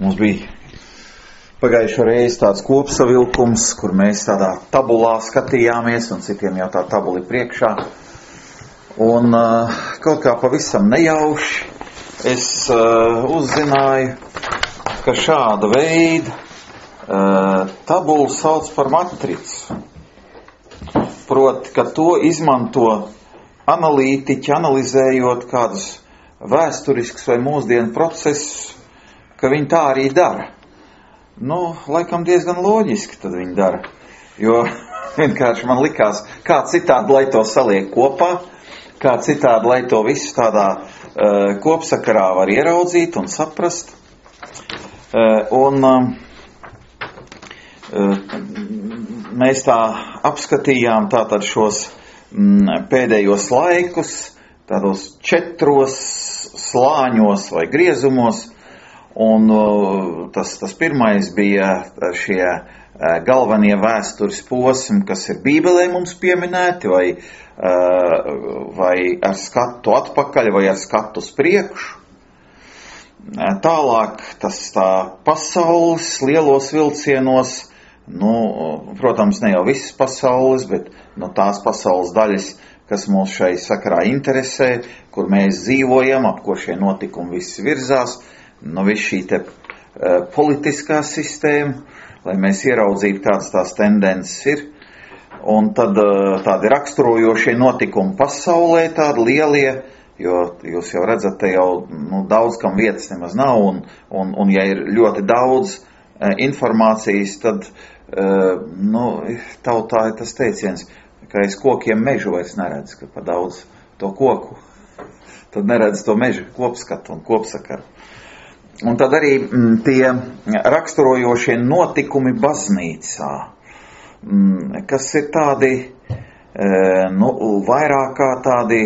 Mums bija pagājušo reizi tāds kopsavilkums, kur mēs tādā tabulā skatījāmies, un citiem jau tā tabula ir priekšā. Un kaut kā pavisam nejauši es uzzināju, ka šāda veida tabulu sauc par matricu. Proti, ka to izmanto analītiķi, analizējot kādus vēsturiskus vai mūsdienu procesus, ka viņi tā arī dara. Laikam diezgan loģiski tad viņi dara, jo vienkārši man likās, kā citādi, lai to saliek kopā, kā citādi, lai to visu tādā kopsakarā var ieraudzīt un saprast. Mēs tā apskatījām tātad šos pēdējos laikus, tādos 4 slāņos vai griezumos, un tas pirmais bija šie galvenie vēstures posmi, kas ir Bībelē mums pieminēti, vai ar skatu atpakaļ, vai ar skatu uz priekšu. Tālāk tas tā pasaules lielos vilcienos, protams, ne jau visas pasaules, bet tās pasaules daļas, kas mūs šai sakarā interesē, kur mēs dzīvojam, ap ko šie notikumi visi virzās, viss šī te politiskā sistēma, lai mēs ieraudzītu, kādas tās tendences ir. Un tad tādi raksturojošie notikumi pasaulē, tādi lielie, jo jūs jau redzat, te jau daudz kam vietas nemaz nav, un ja ir ļoti daudz informācijas, tad tautā ir tas teiciens, ka aiz kokiem mežu vairs neredz, ka pa daudz to koku, tad neredz to mežu kopskatu un kopsakaru. Un tad arī tie raksturojošie notikumi baznīcā, kas ir tādi, vairāk kā tādi,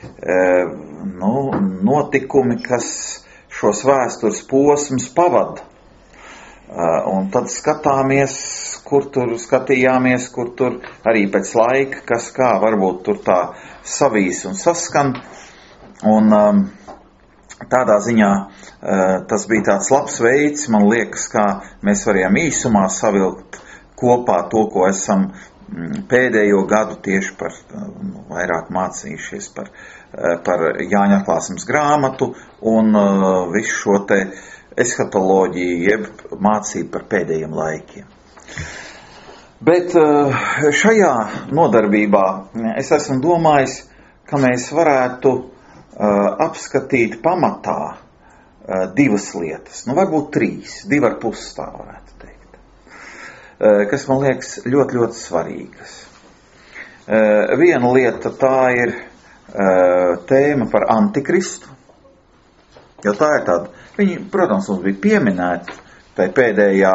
notikumi, kas šos vēstures posmus pavada. Un tad skatījāmies, kur tur arī pēc laika, kas kā varbūt tur tā savīs un saskan. Un tādā ziņā tas bija tāds labs veids, man liekas, kā mēs varējām īsumā savilkt kopā to, ko esam pēdējo gadu tieši par vairāk mācījušies par Jāņa atklāsmes grāmatu un visu šo te eshatoloģiju, jeb mācību par pēdējiem laikiem. Bet šajā nodarbībā es esmu domājis, ka mēs varētu apskatīt pamatā 2 lietas, varbūt 3, 2,5 tā varētu teikt, kas man liekas ļoti, ļoti svarīgas. Viena lieta tā ir tēma par Antikristu, jo tā ir tāda, viņi, protams, mums bija pieminēti tai pēdējā,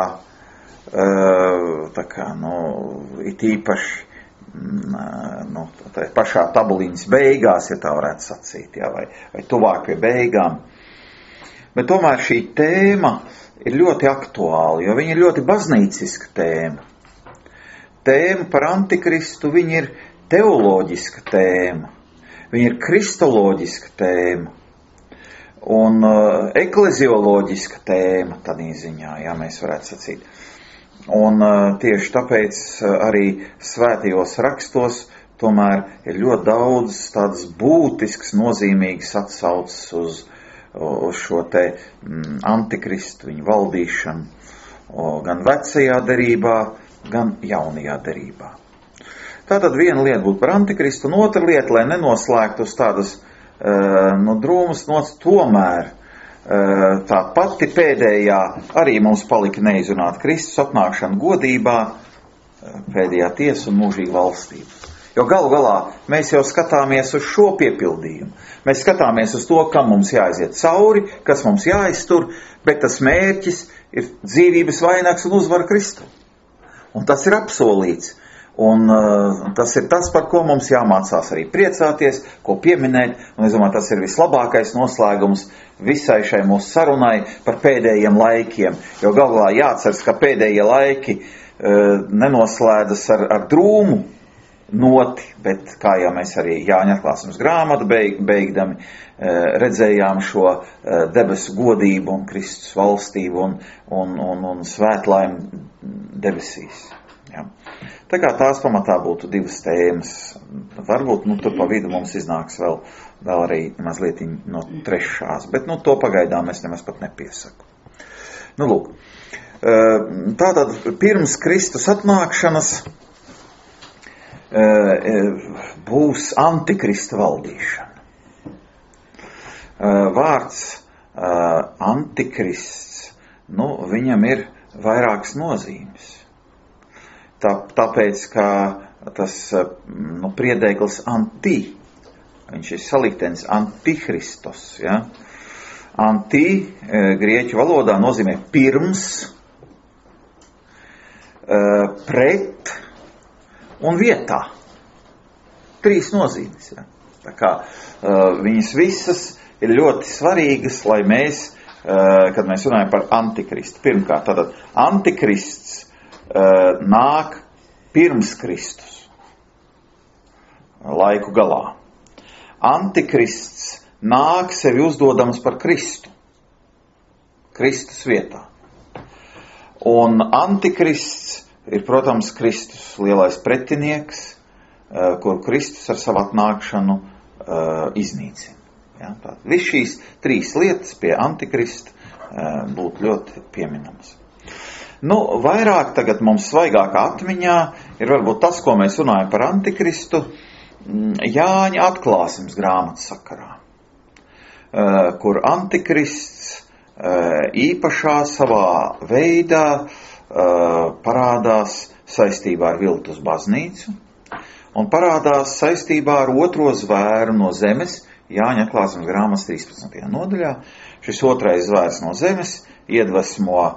it īpaši, tai pašā tabuliņas beigās, ja tā varētu sacīt, vai tuvāk pie beigām. Bet tomēr šī tēma ir ļoti aktuāla, jo viņa ir ļoti baznīciska tēma. Tēma par Antikristu, viņa ir teoloģiska tēma, viņa ir kristoloģiska tēma. Un eklezioloģiska tēma tādā ziņā, ja mēs varētu sacīt. Un tieši tāpēc arī svētajos rakstos tomēr ir ļoti daudz tādas būtiskas, nozīmīgas atsauces uz šo te Antikristu, viņu valdīšanu, gan vecajā derībā, gan jaunajā derībā. Tātad viena lieta būtu par Antikristu, un otra lieta, lai nenoslēgtu uz tādas drūmas nots, tomēr tā pati pēdējā arī mums palika neizrunāt Kristus atnākšana godībā, pēdējā tiesa un mūžīga valstība. Jo galu galā mēs jau skatāmies uz šo piepildījumu. Mēs skatāmies uz to, kam mums jāaiziet cauri, kas mums jāiztur, bet tas mērķis ir dzīvības vainags un uzvara Kristu. Un tas ir apsolīts. Un tas ir tas, par ko mums jāmācās arī priecāties, ko pieminēt, un es domāju, tas ir vislabākais noslēgums visai šai mūsu sarunai par pēdējiem laikiem, jo galvā jāatceras, ka pēdējie laiki nenoslēdzas ar drūmu, noti, bet kā jau mēs arī Jāņa atklāsmes grāmatu beigdami redzējām šo debesu godību un Kristus valstību un svētlaimi debesīs. Ja. Tā kā tās pamatā būtu divas tēmas. Varbūt tur pa vidu mums iznāks vēl arī mazliet no trešās, bet to pagaidām es nemaz pat nepiesaku. Lūk. Tātad pirms Kristus atnākšanas būs antikrista valdīšana. Vārds antikrists, viņam ir vairākas nozīmes. Tāpēc, ka tas priedēklis anti, viņš ir saliktenis antihristos, ja? Anti grieķu valodā nozīmē pirms, pret un vietā. 3 nozīmes. Ja? Tā kā viņas visas ir ļoti svarīgas, lai mēs, kad mēs runājam par antikristu. Pirmkārt, tātad antikrists nāk pirms Kristus, laiku galā. Antikrists nāk sevi uzdodams par Kristu, Kristus vietā. Un antikrists ir, protams, Kristus lielais pretinieks, kur Kristus ar savu atnākšanu iznīcina. Ja? Viss šīs 3 lietas pie antikrista būtu ļoti pieminamas. Vairāk tagad mums svaigākā atmiņā ir varbūt tas, ko mēs runājam par antikristu, Jāņa atklāsmes grāmatas sakarā, kur antikrists īpašā savā veidā parādās saistībā ar viltus baznīcu un parādās saistībā ar otro zvēru no zemes, Jāņa atklāsmes grāmatas 13. nodaļā. Šis otrais zvērs no zemes iedvesmo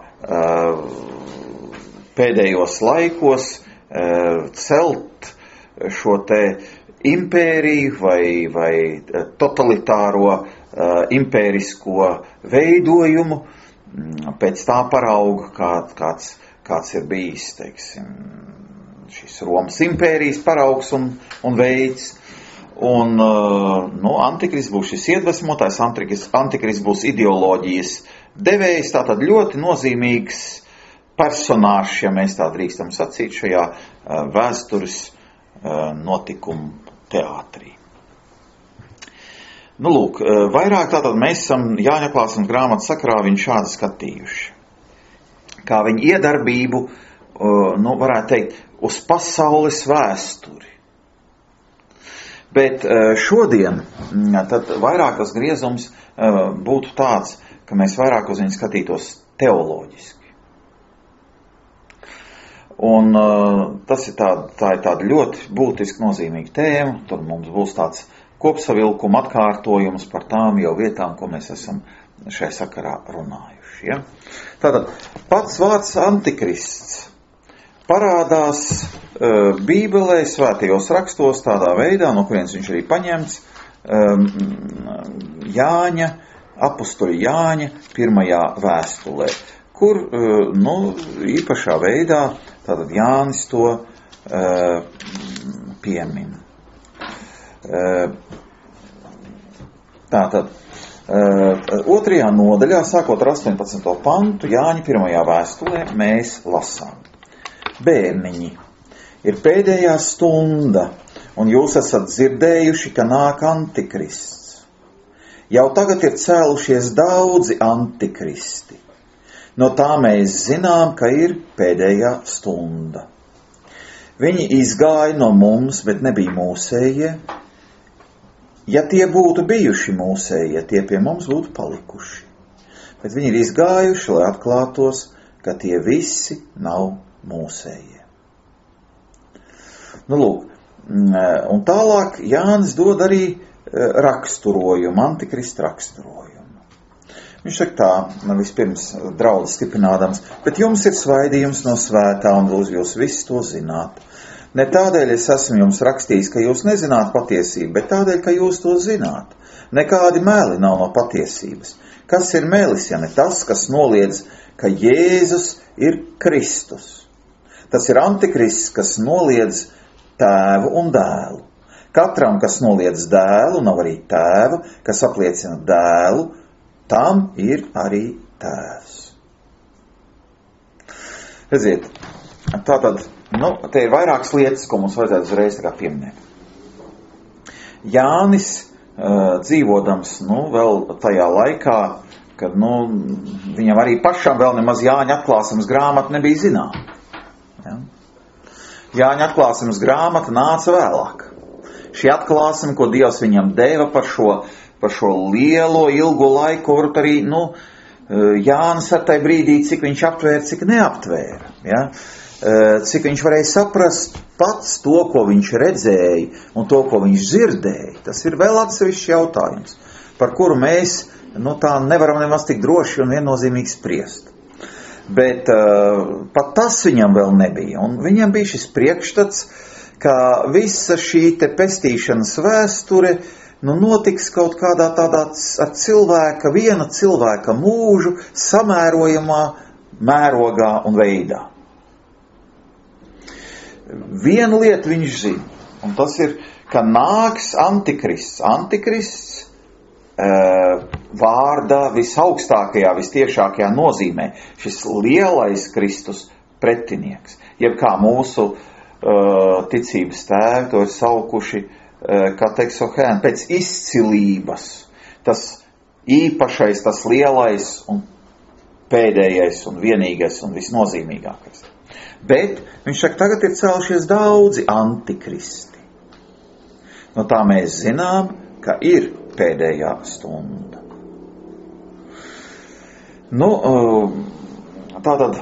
pēdējos laikos celt šo te impēriju vai totalitāro impērisko veidojumu pēc tā parauga, kāds ir bijis, teiksim, šis Romas impērijas paraugs un veids. Un antikrists būs šis iedvesmotājs, antikrists būs ideoloģijas devējs, tātad ļoti nozīmīgs personāžs, ja mēs tā drīkstam sacīt, šajā vēstures notikumu teātrī. Lūk, vairāk tātad mēs esam Jāņa atklāsmes grāmatas sakarā viņu šādi skatījuši. Kā viņa iedarbību, varētu teikt, uz pasaules vēsturi. Bet šodien tad vairāk tas griezums būtu tāds, ka mēs vairāk uz viņu skatītos teoloģiski. Un tas ir tā ir tāda ļoti būtiski nozīmīga tēma. Tur mums būs tāds kopsavilkuma atkārtojums par tām jau vietām, ko mēs esam šajā sakarā runājuši. Ja? Tātad pats vārds antikrists parādās Bībelē, svētajos rakstos tādā veidā, no kurienes viņš arī paņemts, Jāņa, apustuļa Jāņa pirmajā vēstulē, kur, īpašā veidā, tātad Jānis to piemin. Tātad, 2. nodaļā, sākot ar 18. pantu, Jāņa pirmajā vēstulē, mēs lasām. Bērniņi, ir pēdējā stunda, un jūs esat dzirdējuši, ka nāk antikrists. Jau tagad ir cēlušies daudzi antikristi. No tā mēs zinām, ka ir pēdējā stunda. Viņi izgāja no mums, bet nebija mūsējie. Ja tie būtu bijuši mūsējie, tie pie mums būtu palikuši. Bet viņi ir izgājuši, lai atklātos, ka tie visi nav mūsējie. Lūk, un tālāk Jānis dod arī raksturojumu, antikrista raksturojumu. Viņš saka tā, vispirms draudz stiprinādams, bet jums ir svaidījums no svētā, un jūs visi to zināt. Ne tādēļ es esmu jums rakstījis, ka jūs nezināt patiesību, bet tādēļ, ka jūs to zināt. Nekādi mēli nav no patiesības. Kas ir mēlis, ja ne tas, kas noliedz, ka Jēzus ir Kristus? Tas ir antikrists, kas noliedz tēvu un dēlu. Katram, kas noliedz dēlu, nav arī tēva, kas apliecina dēlu, tam ir arī tēvs. Redziet, tātad, te ir vairākas lietas, ko mums vajadzētu uzreiz tā kā pieminēt. Jānis, dzīvodams, vēl tajā laikā, kad, viņam arī pašam vēl nemaz Jāņa atklāsmes grāmata nebija zināma. Ja? Jāņa atklāsmes grāmata nāca vēlāk. Šī atklāsme, ko Dievs viņam deva par šo lielo, ilgo laiku, varbūt arī, Jānis ar tai brīdī, cik viņš aptvēra, cik neaptvēra. Ja? Cik viņš varēja saprast pats to, ko viņš redzēja un to, ko viņš dzirdēja. Tas ir vēl atsevišķs jautājums, par kuru mēs, tā nevaram nemaz tik droši un viennozīmīgi spriest. Bet pat tas viņam vēl nebija. Un viņam bija šis priekšstats, ka visa šī te pestīšanas vēsture, notiks kaut kādā tādā ar viena cilvēka mūžu samērojamā mērogā un veidā. Vienu lietu viņš zina, un tas ir, ka nāks antikrists. Antikrists vārdā visaugstākajā, vistiešākajā nozīmē. Šis lielais Kristus pretinieks. Jeb kā mūsu ticības tēvi to ir saukuši katexohēn, pēc izcilības. Tas īpašais, tas lielais un pēdējais un vienīgais un visnozīmīgākais. Bet viņš saka, tagad ir celšies daudzi antikristi. No tā mēs zinām, ka ir pēdējā stunda. Tātad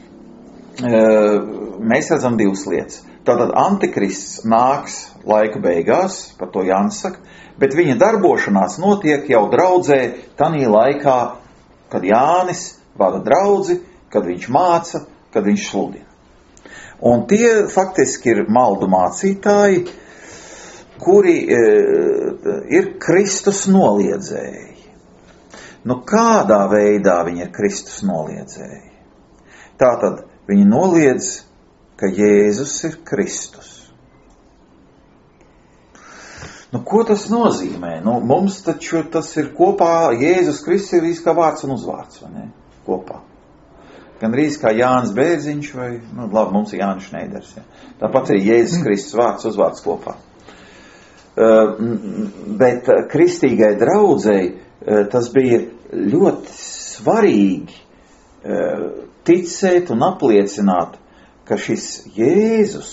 mēs redzam divas lietas. Tātad antikrists nāks laika beigās, par to Jānis saka, bet viņa darbošanās notiek jau draudzē tanī laikā, kad Jānis vada draudzi, kad viņš māca, kad viņš sludina. Un tie faktiski ir maldu mācītāji, kuri ir Kristus noliedzēji. Kādā veidā viņi ir Kristus noliedzēji? Tātad viņi noliedz, ka Jēzus ir Kristus. Ko tas nozīmē? Mums taču tas ir kopā, Jēzus Kristus ir visi kā vārds un uzvārds, vai ne? Kopā. Gan rīz kā Jānis Bērziņš vai, labi, mums ir Jānis Šneiders. Ja? Tāpat arī Jēzus Kristus vārds uzvārds kopā. Bet kristīgai draudzei tas bija ļoti svarīgi ticēt un apliecināt, ka šis Jēzus,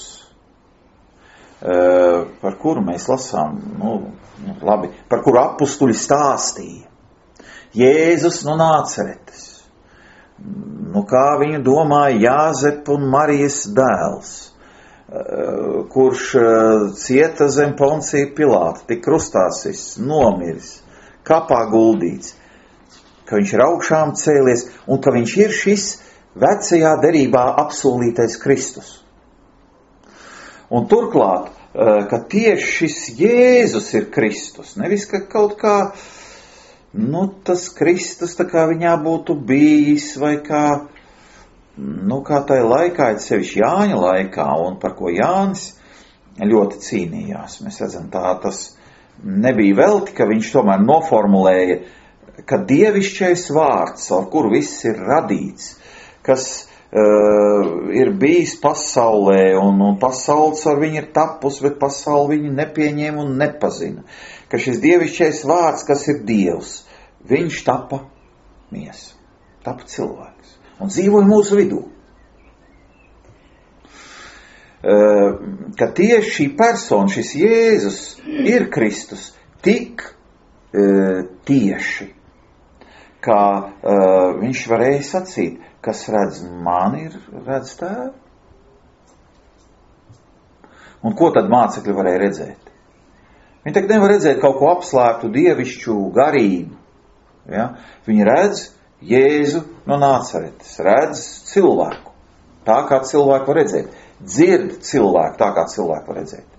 par kuru mēs lasām, par kuru apustuļi stāstīja, Jēzus no Nāceretes, kā viņu domāja Jāzep un Marijas dēls, kurš cieta zem Poncija Pilāta, tik krustāsis, nomiris, kapā guldīts, ka viņš ir augšām cēlies un ka viņš ir šis vecajā derībā apsolītais Kristus. Un turklāt, ka tieši šis Jēzus ir Kristus, nevis ka kaut kā, tas Kristus tā kā viņā būtu bijis vai kā tai laikā, sevišķi Jāņa laikā, un par ko Jānis ļoti cīnījās. Mēs redzam, tas nebija velti, ka viņš tomēr noformulēja, ka dievišķais vārds, ar kuru viss ir radīts, kas ir bijis pasaulē, un pasaules ar viņu ir tapus, bet pasauli viņu nepieņēma un nepazina. Ka šis dievišķais vārds, kas ir Dievs, viņš tapa miesa, tapa cilvēks un dzīvoja mūsu vidū. Ka tieši šī persona, šis Jēzus ir Kristus tik tieši, kā viņš varēja sacīt, kas redz mani, redz tēvu. Un ko tad mācekļi varēja redzēt? Viņi tagad nevar redzēt kaut ko apslēptu, dievišķu, garīgu. Ja? Viņi redz Jēzu no Nāceretes, redz cilvēku, tā kā cilvēku var redzēt, dzird cilvēku, tā kā cilvēku var redzēt.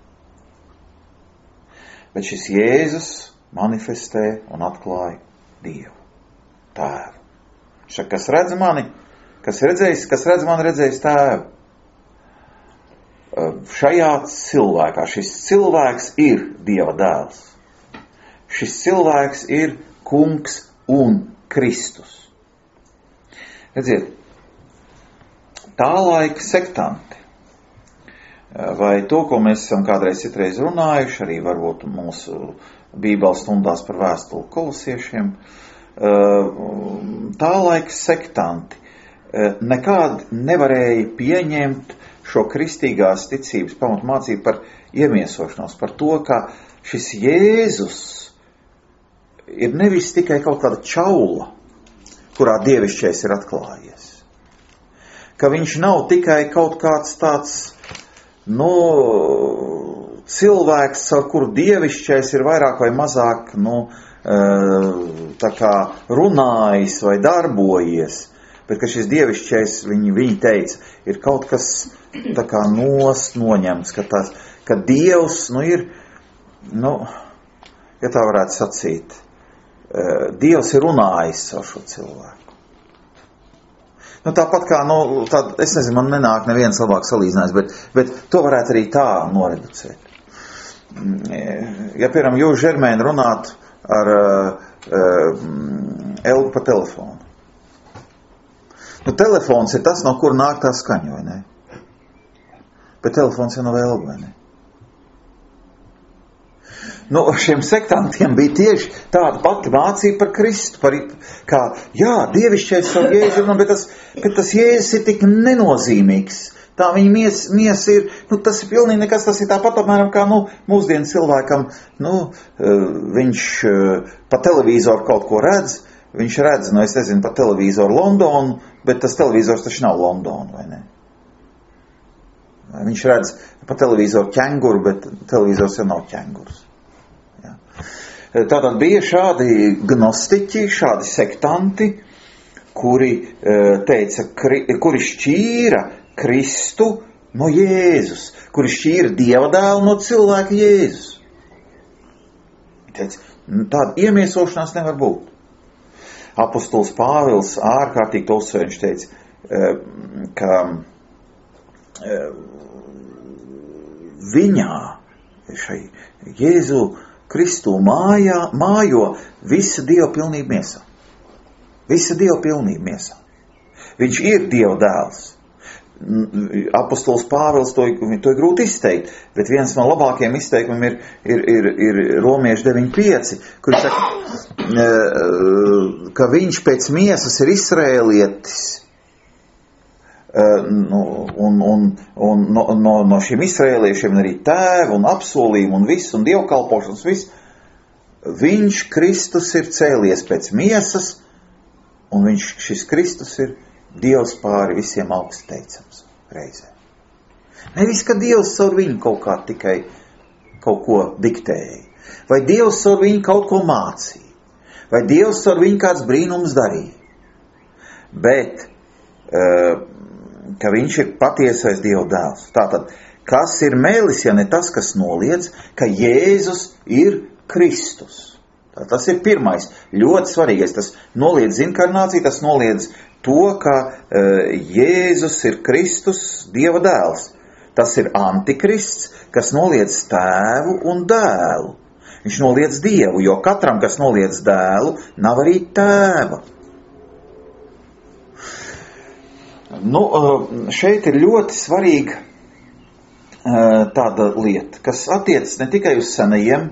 Bet šis Jēzus manifestē un atklāja Dievu, tēvu. Viņš saka, kas redz mani, kas redz mani, redzējis tēvu. šajā cilvēkā. Šis cilvēks ir Dieva dēls. Šis cilvēks ir Kungs un Kristus. Redziet, tā laika sektanti, vai to, ko mēs esam kādreiz citreiz runājuši, arī varbūt mūsu Bībeles stundās par vēstuli kolosiešiem, tā laika sektanti nekād nevarēja pieņemt šo kristīgās ticības pamatmācību par iemiesošanos, par to, ka šis Jēzus ir nevis tikai kaut kāda čaula, kurā dievišķais ir atklājies. Ka viņš nav tikai kaut kāds tāds, cilvēks, ar kuru dievišķais ir vairāk vai mazāk, tā kā runājis vai darbojies, bet ka šis dievišķais, viņi teica, ir kaut kas tā kā noņemts, ka Dievs, ir, ja tā varētu sacīt, Dievs ir runājis ar šo cilvēku. Tāpat kā, es nezinu, man nenāk neviens labāk salīdzinājums, bet to varētu arī tā noreducēt. Ja, piemēram, jūs, Žermēni, runāt ar Elgu pa telefonu. Telefons ir tas, no kur nāk tā skaņa, vai ne? Bet telefons jau nav Elga, vai ne? Šiem sektantiem bija tieši tāda pati mācība par Kristu, kā, dievišķais savu Jēzu, bet tas Jēzus ir tik nenozīmīgs. Tā viņa miesa ir, tas ir pilnīgi nekas, tas ir tāpat apmēram kā, mūsdienu cilvēkam, viņš pa televizoru kaut ko redz, viņš redz, es nezinu, pa televizoru Londonu, bet tas televizors taču nav Londona, vai ne? Viņš redz pa televizoru ķenguru, bet televizors jau nav ķengurs. Tātad bija šādi gnostiķi, šādi sektanti, kuri teica, kuri šķīra Kristu no Jēzus, kuri šķīra Dieva dēlu no cilvēka Jēzus. Teica, tāda iemiesošanās nevar būt. Apostols Pāvils ārkārtīgi to uzsver, viņš teica, ka viņā, šai Jēzu Kristu mājo visa Dieva pilnība miesā. Visa Dieva pilnība miesā. Viņš ir Dieva dēls. Apostols Pāvils to ir grūti izteikt, bet viens no labākajiem izteikumiem ir Romieši 9.5, kur saka, ka viņš pēc miesas ir izraēlietis, un no šiem izraēliešiem arī tēvu un apsolījumu un visu, un dievkalpošanas visu, viņš Kristus ir cēlies pēc miesas, un šis Kristus ir Dievs pāri visiem augsti teicams reizē. Nevis, ka Dievs caur viņu kaut kā tikai kaut ko diktēja, vai Dievs caur viņu kaut ko mācīja, vai Dievs caur viņu kāds brīnums darīja, bet ka viņš ir patiesais Dieva dēls. Tātad, kas ir mēlis, ja ne tas, kas noliedz, ka Jēzus ir Kristus? Tas ir pirmais, ļoti svarīgais. Tas noliedz inkarnāciju, tas noliedz to, ka Jēzus ir Kristus, Dieva dēls. Tas ir antikrists, kas noliedz tēvu un dēlu. Viņš noliedz Dievu, jo katram, kas noliedz dēlu, nav arī tēva. Šeit ir ļoti svarīga tāda lieta, kas attiecas ne tikai uz senajiem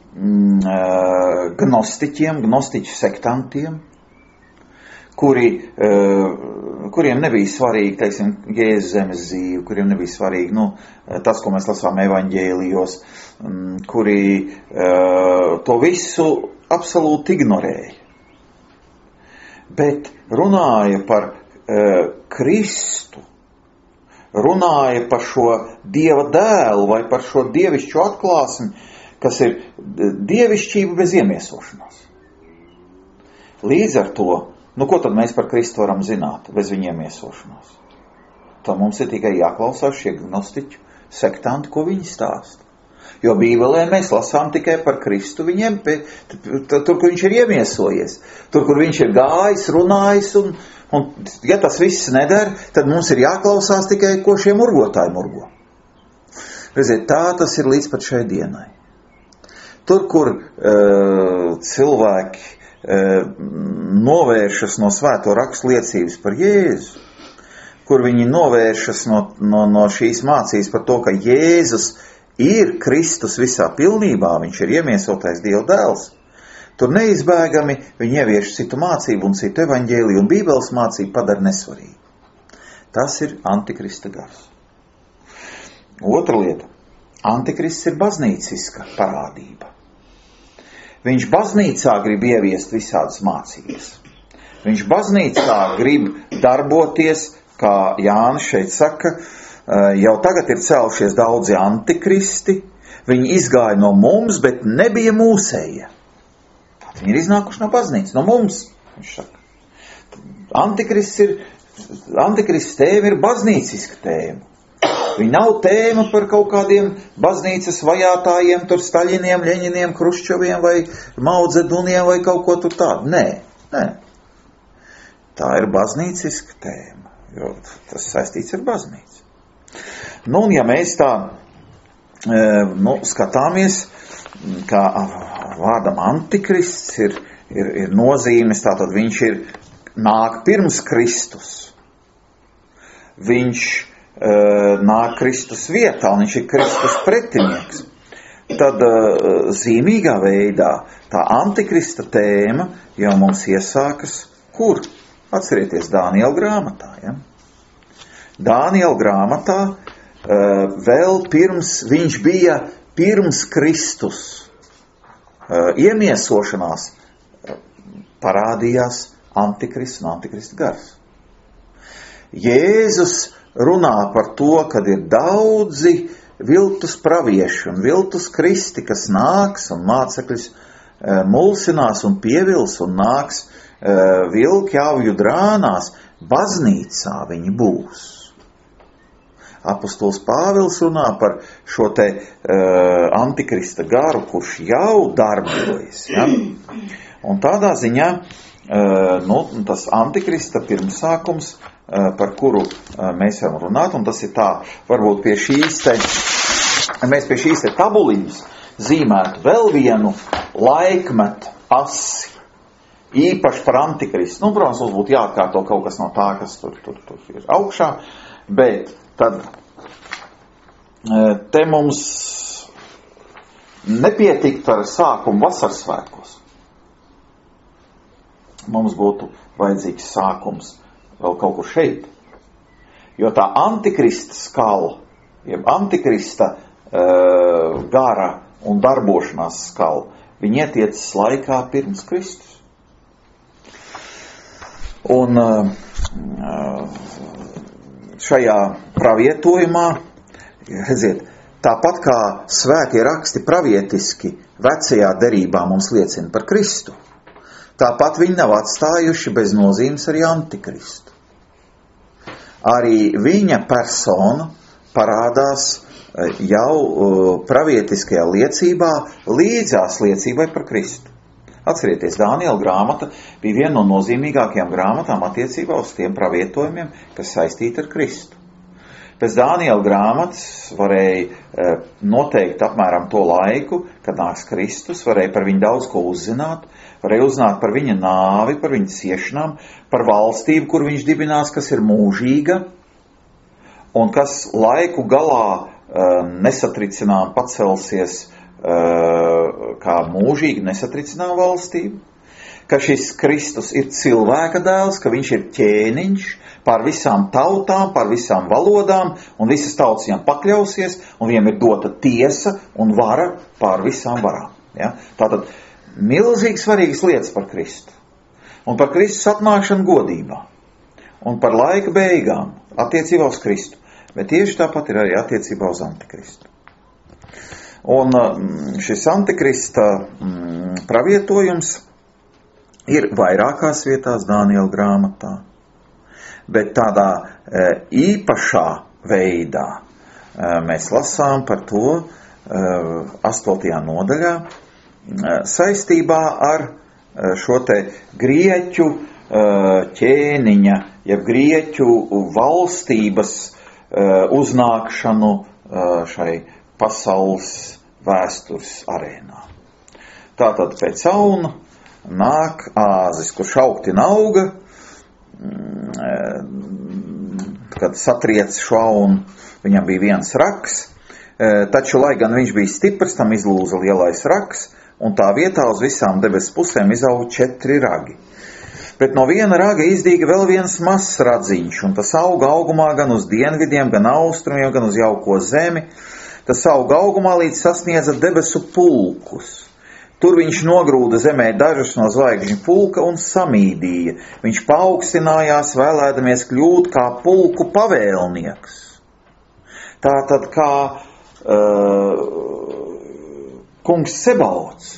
gnostiķiem, gnostiķu sektantiem, kuriem nebija svarīgi, teiksim, Jēzus zemes dzīve, kuriem nebija svarīgi, tas, ko mēs lasām evaņģēlijos, kuri to visu absolūti ignorēja. Bet runāja par Kristu, runāja par šo Dieva dēlu vai par šo dievišķo atklāsmi, kas ir dievišķība bez iemiesošanās. Līdz ar to, ko tad mēs par Kristu varam zināt bez viņa iemiesošanās? Tā mums ir tikai jāklausās šie gnostiķu sektanti, ko viņi stāsta. Jo Bībelē mēs lasām tikai par Kristu viņiem, tur, kur viņš ir iemiesojies, tur, kur viņš ir gājis, runājis, un ja tas viss nedara, tad mums ir jāklausās tikai, ko šie murgotāji murgo. Redziet, tā tas ir līdz pat šai dienai. Tur, kur cilvēki novēršas no svēto rakstu liecības par Jēzu, kur viņi novēršas no šīs mācības par to, ka Jēzus ir Kristus visā pilnībā, viņš ir iemiesotais Dieva dēls, tur neizbēgami viņi ievieš citu mācību un citu evaņģēliju, un Bībeles mācību padara nesvarīgu. Tas ir antikrista gars. Otra lieta. Antikrists ir baznīciska parādība. Viņš baznīcā grib ieviest visādas mācības. Viņš baznīcā grib darboties, kā Jānis šeit saka, jau tagad ir celšies daudzi antikristi, viņi izgāja no mums, bet nebija mūsēja. Viņi ir iznākuši no baznīcas, no mums, viņš saka. Antikrists tēma ir baznīciska tēma. Viņa nav tēma par kaut kādiem baznīcas vajātājiem, tur Staļiniem, Ļeņiniem, Kruščoviem vai Maudzeduniem vai kaut ko tur tādu. Nē. Tā ir baznīciska tēma, jo tas saistīts ar baznīcu. Nu, un ja mēs tā skatāmies, kā vārdam antikrists ir nozīmes, tātad viņš nāk pirms Kristus. Viņš nāk Kristus vietā, un viņš ir Kristus pretinieks. Tad zīmīgā veidā tā antikrista tēma jau mums iesākas kur? Atcerieties Dāniela grāmatā. Ja? Dāniela grāmatā vēl viņš bija pirms Kristus iemiesošanās parādījās antikrists un antikrista gars. Jēzus runā par to, kad ir daudzi viltus pravieši un viltus kristi, kas nāks un mācekļus mulsinās un pievils un nāks vilki avju drānās, baznīcā viņi būs. Apostols Pāvils runā par šo te antikrista garu, kurš jau darbojas. Ja? Un tādā ziņā tas antikrista pirmsākums, par kuru mēs varam runāt, un tas ir tā, varbūt mēs pie šīs tabuliņas zīmētu vēl vienu laikmetu asi, īpaši par antikristu. Protams, mums būtu jāatkārto kaut kas no tā, kas tur ir augšā, bet tad te mums nepietikt ar sākumu vasaras svētkos. Mums būtu vajadzīgs sākums vēl kaut kur šeit. Jo tā antikrista skala, jeb antikrista gara un darbošanās skala, viņi ietiecas laikā pirms Kristus. Un šajā pravietojumā, redziet, tāpat kā svētie raksti pravietiski vecajā derībā mums liecina par Kristu, tāpat viņi nav atstājuši bez nozīmes arī antikristu. Arī viņa persona parādās jau pravietiskajā liecībā līdzās liecībai par Kristu. Atcerieties, Dāniela grāmata bija viena no nozīmīgākajām grāmatām attiecībā uz tiem pravietojumiem, kas saistīti ar Kristu. Pēc Dāniela grāmatas varēja noteikt apmēram to laiku, kad nāks Kristus, varēja par viņu daudz ko uzzināt, varēja uzzināt par viņa nāvi, par viņa ciešanām, par valstību, kur viņš dibinās, kas ir mūžīga, un kas laiku galā nesatricinām pacelsies kā mūžīgi nesatricinām valstību, ka šis Kristus ir cilvēka dēls, ka viņš ir ķēniņš pār visām tautām, pār visām valodām, un visas tautas viņam pakļausies, un viņam ir dota tiesa un vara pār visām varām. Ja? Tātad milzīgi svarīgas lietas par Kristu, un par Kristus atnākšanu godībā, un par laika beigām attiecībā uz Kristu, bet tieši tāpat ir arī attiecībā uz antikristu. Un šis antikrista pravietojums ir vairākās vietās Dāniela grāmatā, bet tādā īpašā veidā mēs lasām par to 8. nodaļā saistībā ar šo te grieķu ķēniņa, jeb grieķu valstības uznākšanu šai pasaules vēstures arēnā. Tātad pēc Auna nāk Āzis, kurš augtina auga, kad satriec šo Aunu, viņam bija viens raks, taču, lai gan viņš bija stiprs, tam izlūza lielais raks, un tā vietā uz visām debesu pusēm izauga 4 ragi. Bet no viena raga izdīga vēl viens mazs radziņš, un tas auga augumā gan uz dienvidiem, gan austrumiem, gan uz jauko zemi. Tas auga augumā līdz sasniedza debesu pulkus. Tur viņš nogrūda zemē dažus no zvaigžņu pulka un samīdīja. Viņš paaugstinājās, vēlēdamies kļūt kā pulku pavēlnieks. Tātad kā kungs Sebauts,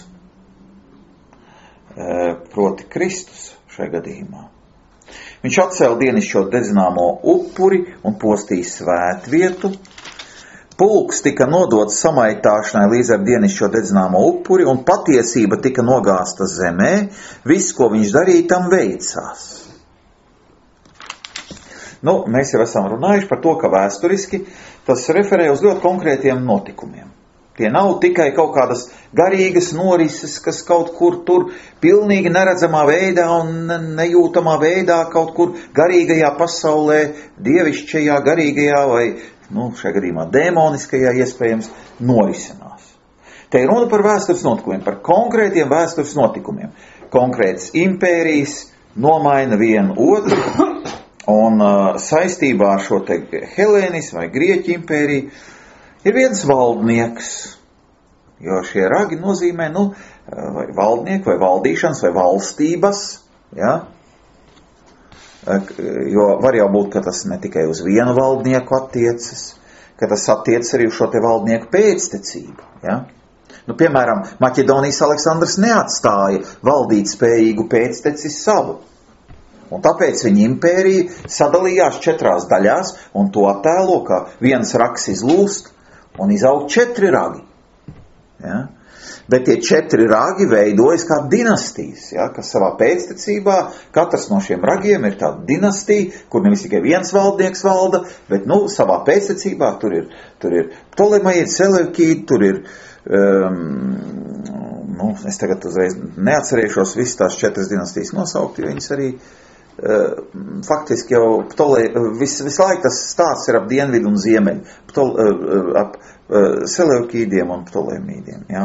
proti Kristus šajā gadījumā. Viņš atcēla dienišķo dedzināmo upuri un postīja svētvietu. Pulks tika nodots samaitāšanai līdz ar dienišķo dedzināmo upuri, un patiesība tika nogāsta zemē. Viss, ko viņš darīja, tam veicās. Mēs jau esam runājuši par to, ka vēsturiski tas referē uz ļoti konkrētiem notikumiem. Tie nav tikai kaut kādas garīgas norises, kas kaut kur tur pilnīgi neredzamā veidā un nejūtamā veidā kaut kur garīgajā pasaulē, dievišķajā, garīgajā vai, šajā gadījumā dēmoniskajā iespējams norisinās. Te ir runa par vēstures notikumiem, par konkrētiem vēstures notikumiem. Konkrētas impērijas nomaina vienu otru, un saistībā ar šo te Helēnis vai Grieķu impēriju ir viens valdnieks, jo šie ragi nozīmē, vai valdnieku, vai valdīšanas, vai valstības, ja? Jo var jau būt, ka tas ne tikai uz vienu valdnieku attiecas, ka tas attiecas arī uz šo te valdnieku pēctecību, ja? Piemēram, Maķedonijas Aleksandrs neatstāja valdīt spējīgu pēcteci savu. Un tāpēc viņa impērija sadalījās 4 daļās, un to attēlo, ka viens raks izlūst, un izaug 4 ragi. Ja? Bet tie 4 ragi veidojas kā dinastijas, ja? Kas savā pēctecībā, katrs no šiem ragiem ir tāda dinastija, kur nevis tikai viens valdnieks valda, bet savā pēctecībā tur ir Ptolemēji, Seleukīdi, tur ir, es tagad uzreiz neatcerēšos visas tās 4 dinastijas nosaukt, jo viņas arī faktiski jau visu laiku tas stāsts ir ap dienvidu un ziemeļu, ap Seleukīdiem un Ptolemīdiem. Ja?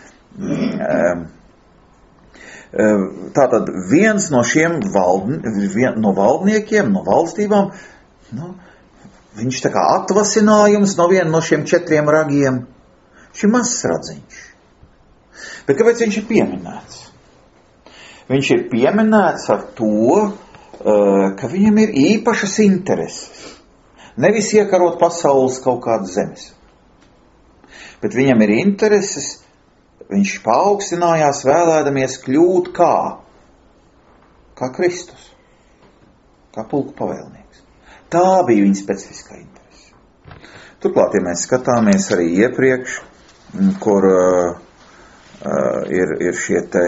Tātad viens no šiem no valdniekiem, no valstībām, viņš tā kā atvasinājums no viena no šiem 4 ragiem, šim mazs radziņš. Bet kāpēc viņš ir pieminēts? Viņš ir pieminēts ar to, ka viņam ir īpašas intereses. Nevis iekarot pasaules kaut kādas zemes. Bet viņam ir intereses, viņš paaugstinājās vēlēdamies kļūt kā Kristus, kā pulku pavēlnieks. Tā bija viņa specifiskā interese. Turklāt, ja mēs skatāmies arī iepriekš, kur ir šie te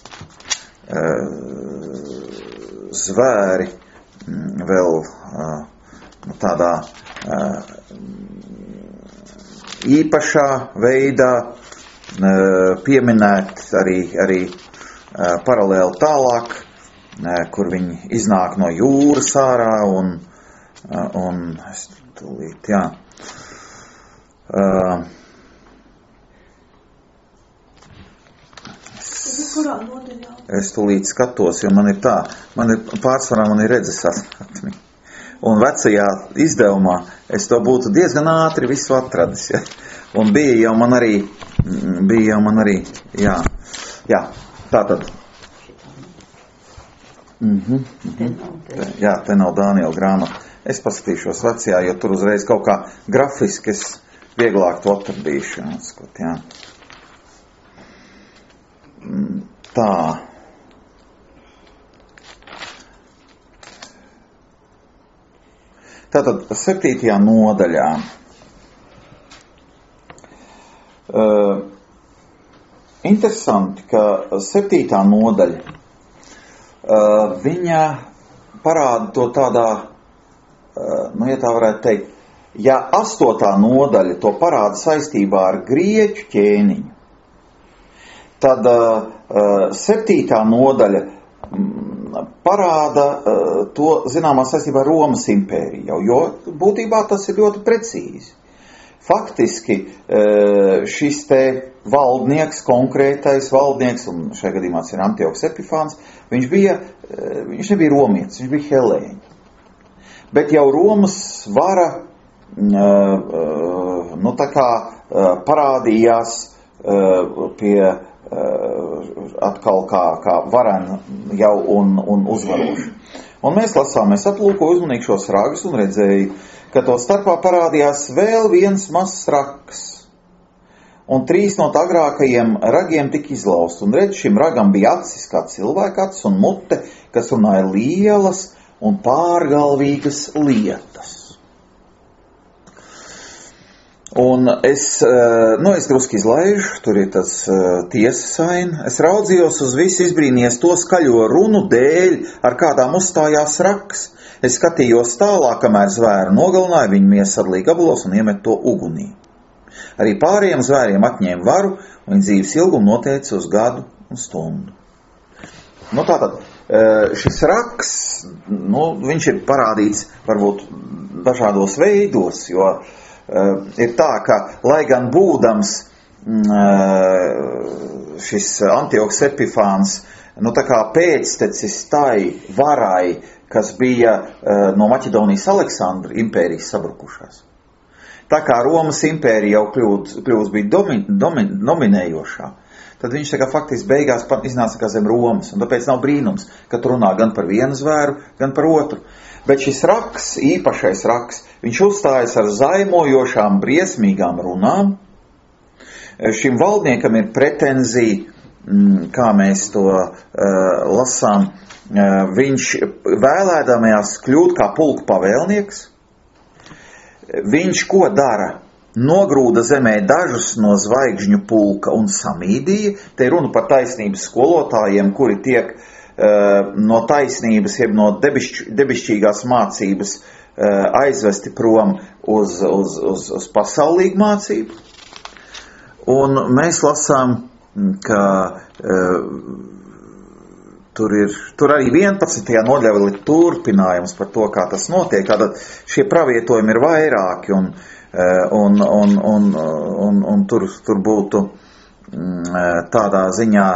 zvēri vēl tādā īpašā veidā pieminēt arī paralēli tālāk, kur viņi iznāk no jūras ārā un es tūlīt, jā. Es tūlīt skatos, jo man ir pārsvarā redzes atmiņa. Un vecajā izdevumā es to būtu diezgan ātri visu atradis, ja. Un bija jau man arī, jā, tātad. Jā, te nav Dāniela grāmata. Es paskatīšos vecajā, jo tur uzreiz kaut kā grafiski es vieglāk to atradīšu, jā. Tā. Tātad 7. nodaļā interesanti, ka 7. nodaļa viņa parāda to tādā, ja tā varētu teikt, ja 8. nodaļa to parāda saistībā ar grieķu ķēniņu, tad 7. nodaļa parāda to zināmā saistībā ar Romas impēriju, jo būtībā tas ir ļoti precīzi. Faktiski šis te valdnieks, konkrētais valdnieks, un šajā gadījumā tas ir Antioks Epifāns, viņš nebija romietis, viņš bija helēņi. Bet jau Romas vara parādījās pie atkal kā varena jau un uzvaroši. Un mēs lasām, es aplūkoju uzmanīgi šos ragus un redzēju, ka to starpā parādījās vēl viens mazs rags. Un 3 no agrākajiem ragiem tika izlaust. Un redz, šim ragam bija acis kā cilvēka acis un mute, kas runāja lielas un pārgalvīgas lietas. Un es drusku izlaižu, tur ir tas tiesasaini. Es raudzījos uz visu, izbrīnījies to skaļo runu dēļ, ar kādām uzstājās rags. Es skatījos tālāk, kamēr zvēru nogalināja, viņu miesu sadalīja gabalos un iemet to ugunī. Arī pārējiem zvēriem atņēma varu, un viņa dzīves ilgumu noteica uz gadu un stundu. Tātad, šis rags, viņš ir parādīts varbūt dažādos veidos, jo ir tā, ka, lai gan būdams šis Antioks Epifāns, tā kā pēctecis tai varai, kas bija no Maķedonijas Aleksandra impērijas sabrukušās. Tā kā Romas impērija jau kļūst bija dominējošā, tad viņš tā kā faktiski beigās iznāca kā zem Romas, un tāpēc nav brīnums, ka tu runā gan par vienu zvēru, gan par otru. Bet šis rags, īpašais rags, viņš uzstājas ar zaimojošām, briesmīgām runām. Šim valdniekam ir pretenzija, kā mēs to lasām, viņš vēlēdamajās kļūt kā pulku pavēlnieks. Viņš ko dara? Nogrūda zemē dažus no zvaigžņu pulka un samīdīja. Te ir runa par taisnības skolotājiem, kuri tiek no taisnības, jeb no debišķīgās mācības aizvesti prom uz pasaulīgu mācību. Un mēs lasām, ka tur arī 11. nodaļā vēl ir turpinājums par to, kā tas notiek. Tātad šie pravietojumi ir vairāki un tur būtu tādā ziņā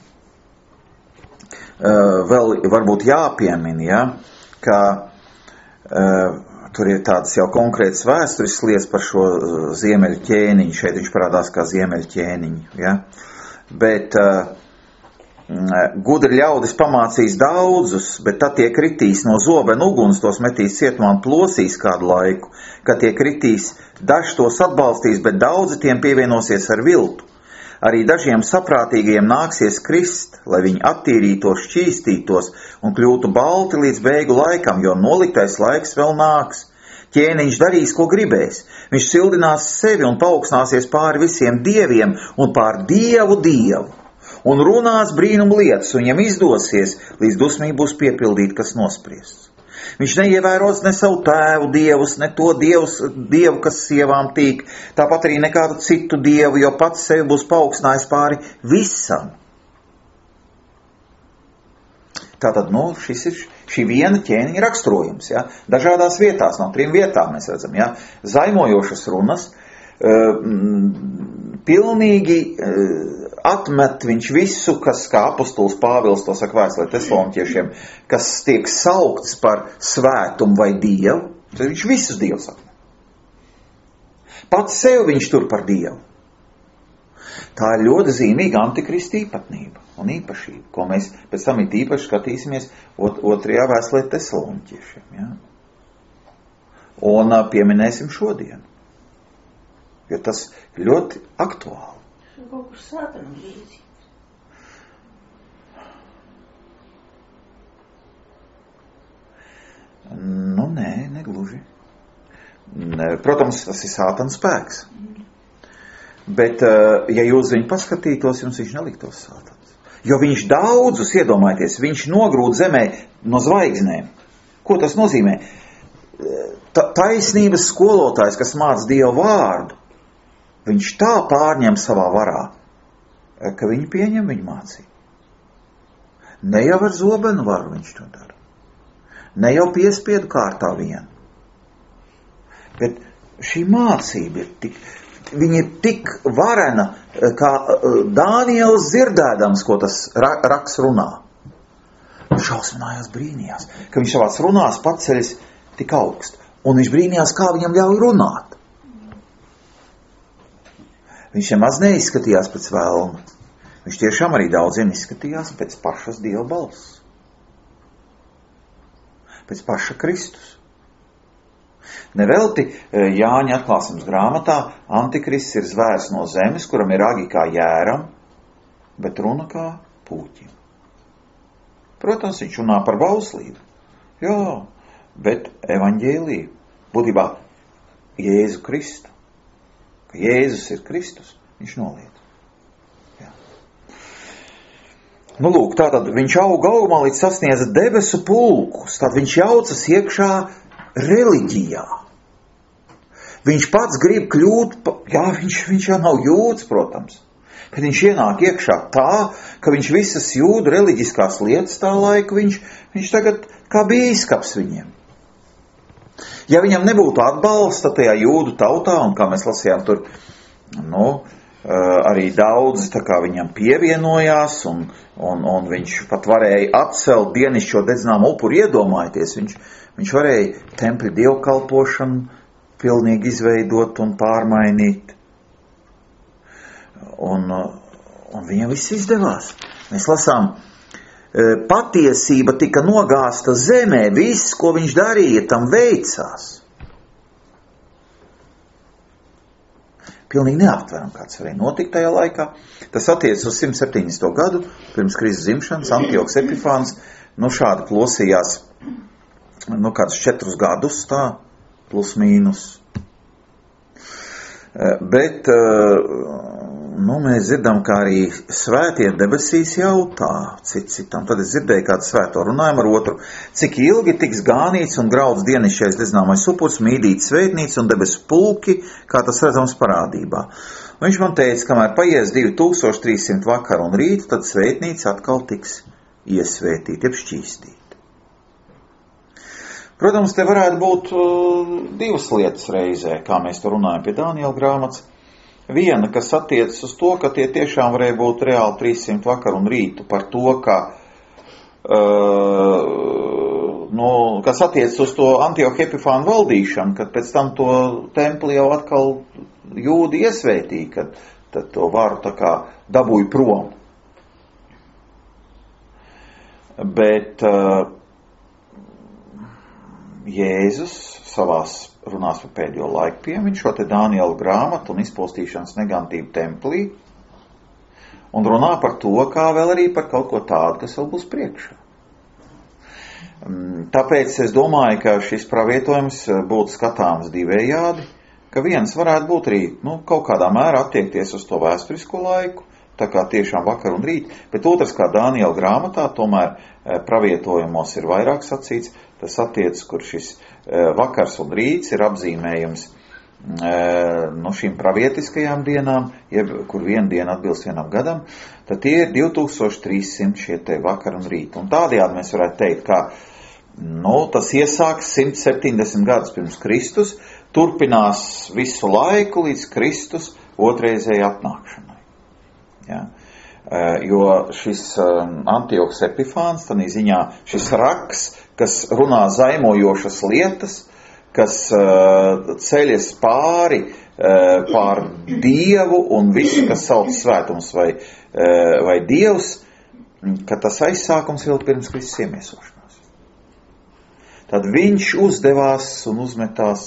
vēl varbūt jāpiemina, ja, ka tur ir tādas jau konkrētas vēsturiskas lietas par šo ziemeļu ķēniņu. Šeit viņš parādās kā ziemeļu ķēniņu. Ja. Bet gudri ļaudis pamācīs daudzus, bet tad tie kritīs no zobena uguns, tos metīs cietumā un plosīs kādu laiku. Kad tie kritīs, daži tos atbalstīs, bet daudzi tiem pievienosies ar viltu. Arī dažiem saprātīgiem nāksies krist, lai viņi attīrītos, šķīstītos un kļūtu balti līdz beigu laikam, jo noliktais laiks vēl nāks. Ķēniņš darīs, ko gribēs. Viņš sildinās sevi un paaugstāsies pāri visiem dieviem un pār dievu. Un runās brīnumu lietas, un viņam izdosies, līdz dusmīgi būs piepildīt, kas nospriests. Viņš neievēros ne savu tēvu dievus, ne to dievu, kas sievām tīk, tāpat arī nekādu citu dievu, jo pats sevi būs paaugstinājis pāri visam. Tātad, šis ir šī viena ķēniņa raksturojums, ja? Dažādās vietās, no 3 vietām mēs redzam, ja? Zaimojošas runas, pilnīgi atmet viņš visu, kas, kā apostols Pāvils to saka vēstulē Tesaloniķiešiem, kas tiek saukts par svētumu vai dievu, tad viņš visus dievus atmet. Pats sev viņš tur par dievu. Tā ir ļoti zīmīga antikrista īpatnība un īpašība, ko mēs pēc tam īpaši skatīsimies 2. vēstulē Tesaloniķiešiem. Ja? Un pieminēsim šodien, jo tas ļoti aktuāli. Kaut kur sātanam līdzi. Nē, negluži. Protams, tas ir sātana spēks. Bet, ja jūs viņu paskatītos, jums viņš neliktos sātans. Jo viņš daudzus, iedomājieties, viņš nogrūd zemē no zvaigznēm. Ko tas nozīmē? taisnības skolotājs, kas māca Dievu vārdu, viņš tā pārņem savā varā, ka viņi pieņem viņu mācību. Ne jau ar zobenu varu viņš to dara. Ne jau piespiedu kārtā vien. Bet šī mācība ir tik varena, kā Dāniels dzirdēdams, ko tas raksts runā. Šausminājās, brīnījās, ka viņš savās runās paceļas tik augstu. Un viņš brīnījās, kā viņam ļauj runāt. Viņš nemaz neizskatījās pēc vēlma. Viņš tiešām arī daudziem izskatījās pēc pašas Dieva balss. Pēc paša Kristus. Nevelti Jāņa atklāsmes grāmatā Antikrists ir zvērs no zemes, kuram ir agi kā jēram, bet runa kā pūķim. Protams, viņš runā par bauslību. Jā, bet evaņģēliju, būtībā Jēzu Kristu. Ka Jēzus ir Kristus, viņš noliet. Jā. Nu, lūk, tātad viņš auga augumā līdz sasniedza debesu pulkus, tad viņš jaucas iekšā reliģijā. Viņš pats grib kļūt, viņš jau nav jūds, protams. Kad viņš ienāk iekšā tā, ka viņš visas jūdu reliģiskās lietas tā laika, viņš tagad kā bīskaps viņiem. Ja viņam nebūtu atbalsta tajā jūdu tautā, un kā mēs lasījām tur, arī daudz tā kā viņam pievienojās, un viņš pat varēja atcelt dienišķo dedzināmu upuri, iedomājieties, viņš varēja templi dievkalpošanu pilnīgi izveidot un pārmainīt. Un viņam viss izdevās. Mēs lasām, patiesība tika nogāsta zemē, viss, ko viņš darīja, tam veicās. Pilnīgi neaptveram, kāds varēja notikt tajā laikā. Tas attiecas uz 170. gadu, pirms Kristus dzimšanas, Antioks Epifāns, šādi plosījās, kādus 4 gadus, tā, plus mīnus. Bet, mēs dzirdam, kā arī svētie debesīs jautā citam. Tad es dzirdēju kādu svēto runājumu ar otru. Cik ilgi tiks gānīts un grauds dienišķais dedzināmais upurs, mīdīt svētnīca un debesu pulki, kā tas redzams parādībā. Un viņš man teica, kamēr paies 2300 vakaru un rītu, tad svētnīca atkal tiks iesvētīta, jeb šķīstīta. Protams, te varētu būt 2 lietas reizē, kā mēs to runājam pie Dāniela grāmatas. Viena, kas attiecas uz to, ka tie tiešām varēja būt reāli 300 vakaru un rītu par to, ka, kas attiecas uz to Antioka Epifāna valdīšanu, kad pēc tam to templi jau atkal jūdi iesvētīja, kad tad to varu tā kā dabūja prom. Bet Jēzus savās runās par pēdējo laiku piemin šo te Dāniela grāmatu un izpostīšanas negantību templī un runā par to, kā vēl arī par kaut ko tādu, kas vēl būs priekšā. Tāpēc es domāju, ka šis pravietojums būtu skatāms divējādi, ka viens varētu būt arī, kaut kādā mērā attiekties uz to vēsturisko laiku, tā kā tiešām vakar un rīt, bet otrs, kā Dāniela grāmatā, tomēr pravietojumos ir vairāk sacīts, tas attiecas, kur šis vakars un rīts ir apzīmējums šīm pravietiskajām dienām, kur viena diena atbilst vienam gadam, tad tie ir 2300 šie te vakar un rīt. Un tādējādi mēs varētu teikt, ka tas iesāks 170 gadus pirms Kristus, turpinās visu laiku līdz Kristus otrreizēji atnākšanai. Ja? Jo šis Antioks Epifāns, tādā ziņā šis raksts, kas runā zaimojošas lietas, kas ceļas pār Dievu un visu, kas sauc svētums vai Dievs, ka tas aizsākums vēl pirms Kristus iemiesošanās. Tad viņš uzdevās un uzmetās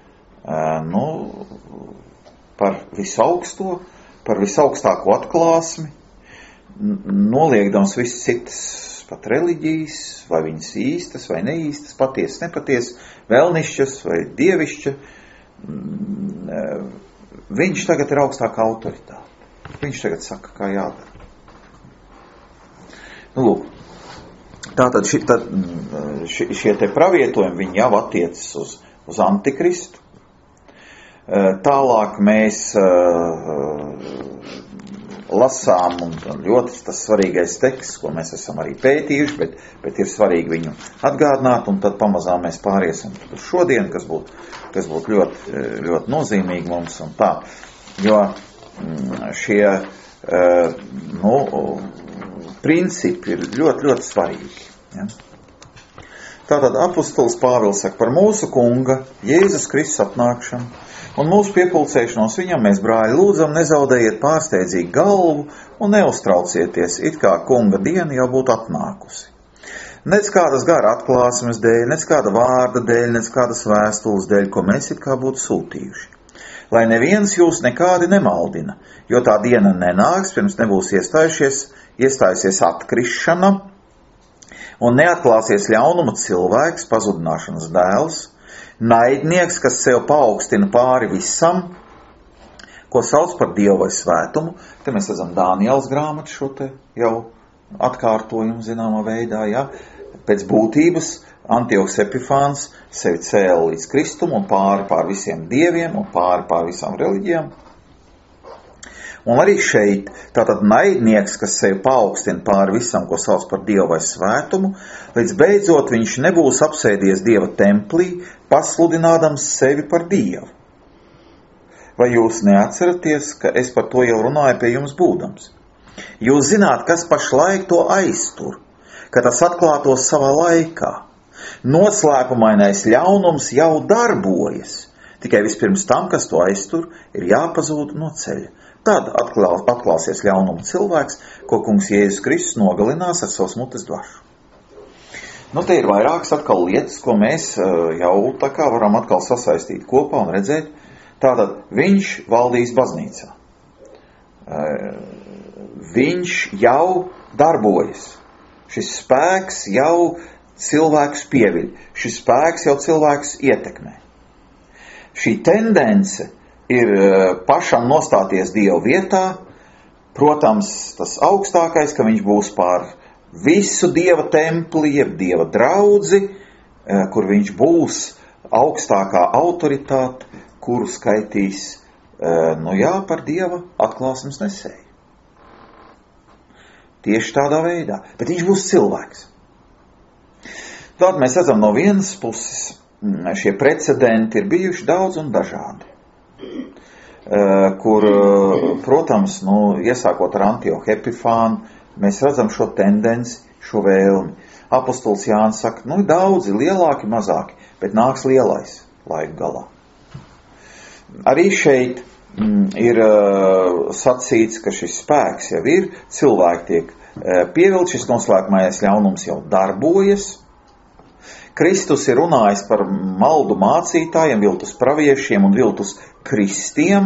par visaugsto, par visaugstāko atklāsmi, noliekdams visas citas pat reliģijas, vai viņas īstas vai neīstas, patiesas, nepatiesas, vēlnišķas vai dievišķa. Viņš tagad ir augstākā autoritāte. Viņš tagad saka, kā jādara. Lūk, tātad šie te pravietojumi, viņi jau attiecas uz uz Antikristu. Tālāk mēs lasām, un ļoti tas svarīgais teksts, ko mēs esam arī pētījuši, bet ir svarīgi viņu atgādināt, un tad pamazām mēs pāriesim uz šodien, kas būtu ļoti, ļoti nozīmīgi mums un tā. Jo šie principi ir ļoti, ļoti svarīgi. Ja? Tātad apostols Pāvils saka, par mūsu kunga Jēzus Kristus atnākšanu un mūsu piepulcēšanos viņam mēs, brāļi, lūdzam, nezaudējiet pārsteidzīgi galvu un neuztraucieties, it kā kunga diena jau būtu atnākusi. Nec kādas gara atklāsmes dēļ, nec kāda vārda dēļ, nec kādas vēstules dēļ, ko mēs it kā būtu sūtījuši. Lai neviens jūs nekādi nemaldina, jo tā diena nenāks, pirms nebūs iestājusies atkrišana un neatklāsies ļaunuma cilvēks, pazudināšanas dēls, naidnieks, kas sev paaugstina pāri visam, ko sauc par Dievu vai svētumu. Te mēs redzam Dānielas grāmatu šo te jau atkārtojumu zināmā veidā, ja? Pēc būtības Antiohs Epifāns sevi cēla līdz Kristum un pāri visiem dieviem un pāri visām reliģijām. Un arī šeit, tātad naidnieks, kas sevi paaugstina pāri visam, ko sauc par Dievu vai svētumu, līdz beidzot viņš nebūs apsēdies Dieva templī, pasludinādams sevi par Dievu. Vai jūs neatceraties, ka es par to jau runāju pie jums būdams? Jūs zināt, kas pašlaik to aiztur, ka tas atklātos savā laikā. Noslēpumainais ļaunums jau darbojas, tikai vispirms tam, kas to aiztur, ir jāpazūd no ceļa. Tad atklāsies ļaunuma cilvēks, ko kungs Jēzus Kristus nogalinās ar savas mutes dvašu. Te ir vairākas atkal lietas, ko mēs jau tā kā varam atkal sasaistīt kopā un redzēt. Tātad viņš valdīs baznīcā. Viņš jau darbojas. Šis spēks jau cilvēkus pieviļ. Šis spēks jau cilvēkus ietekmē. Šī tendence ir pašam nostāties Dieva vietā, protams, tas augstākais, ka viņš būs pār visu Dieva templi, jeb Dieva draudzi, kur viņš būs augstākā autoritāte, kuru skaitīs, par Dieva atklāsmes nesēju. Tieši tādā veidā, bet viņš būs cilvēks. Tātad mēs redzam no vienas puses, šie precedenti ir bijuši daudz un dažādi. Kur, protams, iesākot ar Antiohu Epifānu, mēs redzam šo tendenci, šo vēlmi. Apostols Jānis saka, daudzi, lielāki, mazāki, bet nāks lielais laika galā. Arī šeit ir sacīts, ka šis spēks jau ir, cilvēki tiek pievilkt, šis noslēpumais ļaunums jau darbojas. Kristus ir runājis par maldu mācītājiem, viltus praviešiem un viltus kristiem.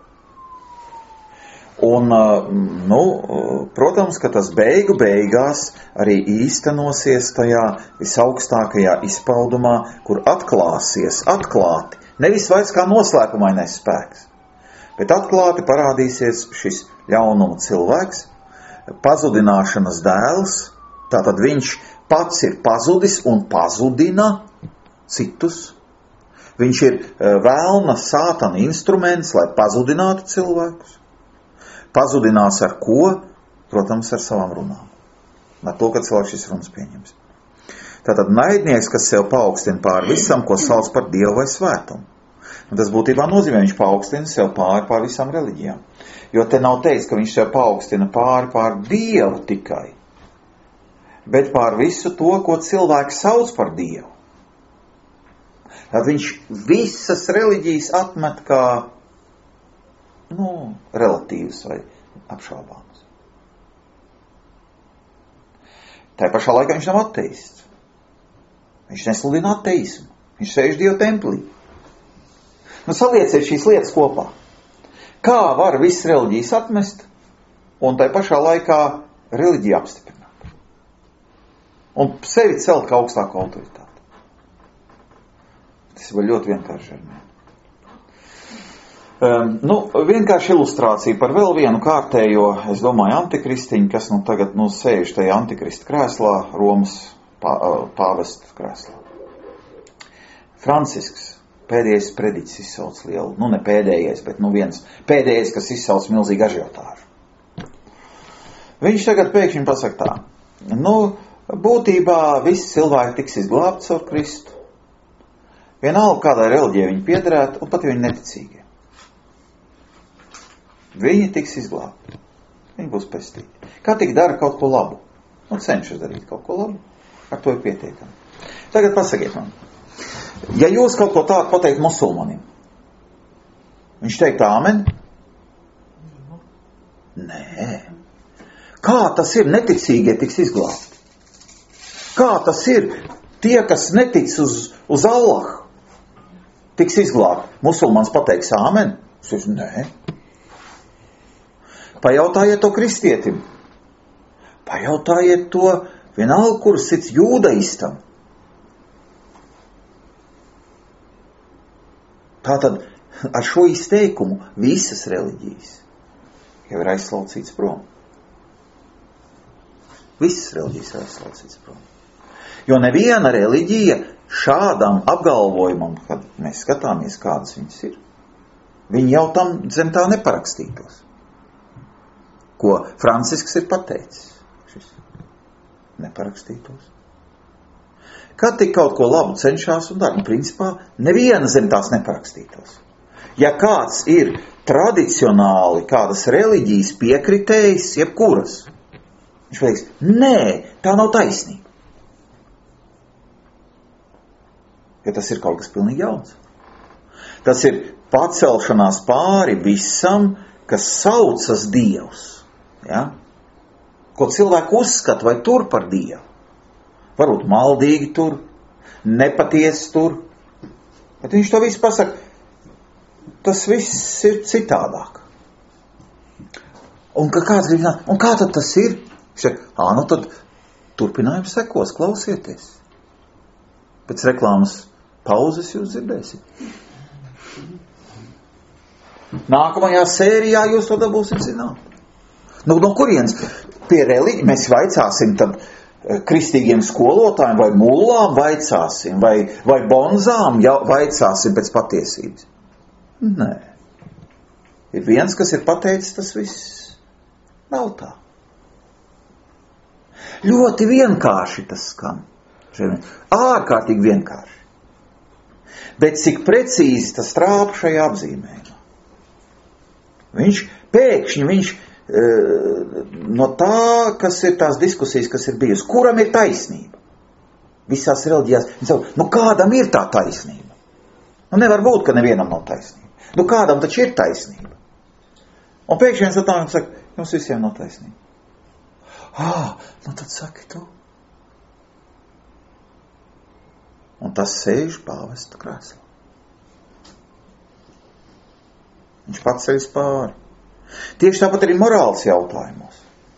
Un, protams, ka tas beigās arī īstenosies tajā visaugstākajā izpaudumā, kur atklāti, nevis vairs kā noslēpumainais spēks, bet atklāti parādīsies šis ļaunuma cilvēks, pazudināšanas dēls, tātad viņš pats ir pazudis un pazudina citus. Viņš ir vēlna sātana instruments, lai pazudinātu cilvēkus. Pazudinās ar ko? Protams, ar savām runām. Ar to, ka cilvēks šis runas pieņems. Tātad naidnieks, kas sev paaugstina pāri visam, ko sauc par Dievu vai svētumu. Un tas būtībā nozīmē, viņš paaugstina sev pāri visām reliģijām. Jo te nav teikts, ka viņš sev paaugstina pāri Dievu tikai, bet pār visu to, ko cilvēks sauc par Dievu. Tad viņš visas reliģijas atmet kā, relatīvas vai apšaubāmas. Tā pašā laikā viņš nav ateists. Viņš nesludina ateismu. Viņš sēž Dieva templī. Salieciet šīs lietas kopā. Kā var visas reliģijas atmest un tā pašā laikā reliģiju apstiprināt? Un sevi celt kā augstāku autoritāti. Tas ir ļoti vienkārši ar mani. Vienkārši ilustrācija par vēl vienu kārtējo, es domāju, antikristiņu, kas tagad sēž tajā antikrista krēslā, Romas pāvesta krēslā. Francisks Pēdējais prediķis izsauc lielu, nu ne pēdējais, bet nu viens pēdējais, kas izsauc milzīgu ažiotāžu. Viņš tagad pēkšņi pasaka tā, nu, būtībā visi cilvēki tiks izglābti caur Kristu. Vienalga, kādai reliģijai viņi piederētu, un pat viņi neticīgie. Viņi tiks izglābti. Viņi būs pestīti. Kā tik dara kaut ko labu? Un cenšas darīt kaut ko labu. Ar to ir pietiekami. Tagad pasakiet man. Ja jūs kaut ko tādu pateikt musulmanim, viņš teikt āmen? Nē. Kā tas ir neticīgie tiks izglābti? Kā tas ir tie, kas netic uz Allahu, tiks izglābti? Musulmans pateiks āmen? Es nē. Pajautājiet to kristietim. Pajautājiet to vienalga, kur sits jūdaistam. Tātad ar šo izteikumu visas reliģijas jau ir aizslaucīts prom. Visas reliģijas ir aizslaucīts prom. Jo neviena reliģija šādam apgalvojumam, kad mēs skatāmies, kādas viņas ir, viņi jau tam zem tā neparakstītos. Ko Francisks ir pateicis. Šis neparakstītos. Kad tik kaut ko labu cenšās un dara, principā neviena zem tās neparakstītos. Ja kāds ir tradicionāli kādas reliģijas piekritējis, jebkuras, viņš teiks, nē, tā nav taisnība. Ja tas ir kaut kas pilnīgi jauns. Tas ir pacelšanās pāri visam, kas saucas Dievs. Ja? Ko cilvēku uzskata vai tur par Dievu. Varbūt maldīgi tur, nepatiesi tur. Bet viņš to visu pasaka, tas viss ir citādāk. Un ka kāds grib zināt, un kā tad tas ir? Viņš saka, nu tad turpinājums sekos, klausieties. Pēc reklāmas pauzes jūs dzirdēsiet. Nākamajā sērijā jūs to dabūsiet zināt. Nu, no kurienes? Pie reliģi mēs vaicāsim tad kristīgiem skolotājiem vai mullām vaicāsim, vai bonzām vaicāsim pēc patiesības. Nē. Ir viens, kas ir pateicis, tas viss nav tā. Ļoti vienkārši tas skan. Ārkārtīgi vienkārši. Bet cik precīzi tas trāpa šajā apzīmējumā. Viņš no tā, kas ir tās diskusijas, kas ir bijusi, kuram ir taisnība? Visās reliģijās, nu kādam ir tā taisnība? Nu nevar būt, ka nevienam nav taisnība. Nu kādam taču ir taisnība? Un pēkšņi viens atnāk un saka, jums visiem nav taisnība. Nu tad saki tu. Un tas sēž pāvesta krēslā. Viņš pats ceļas pāri. Tieši tāpat arī morāls jautājumos.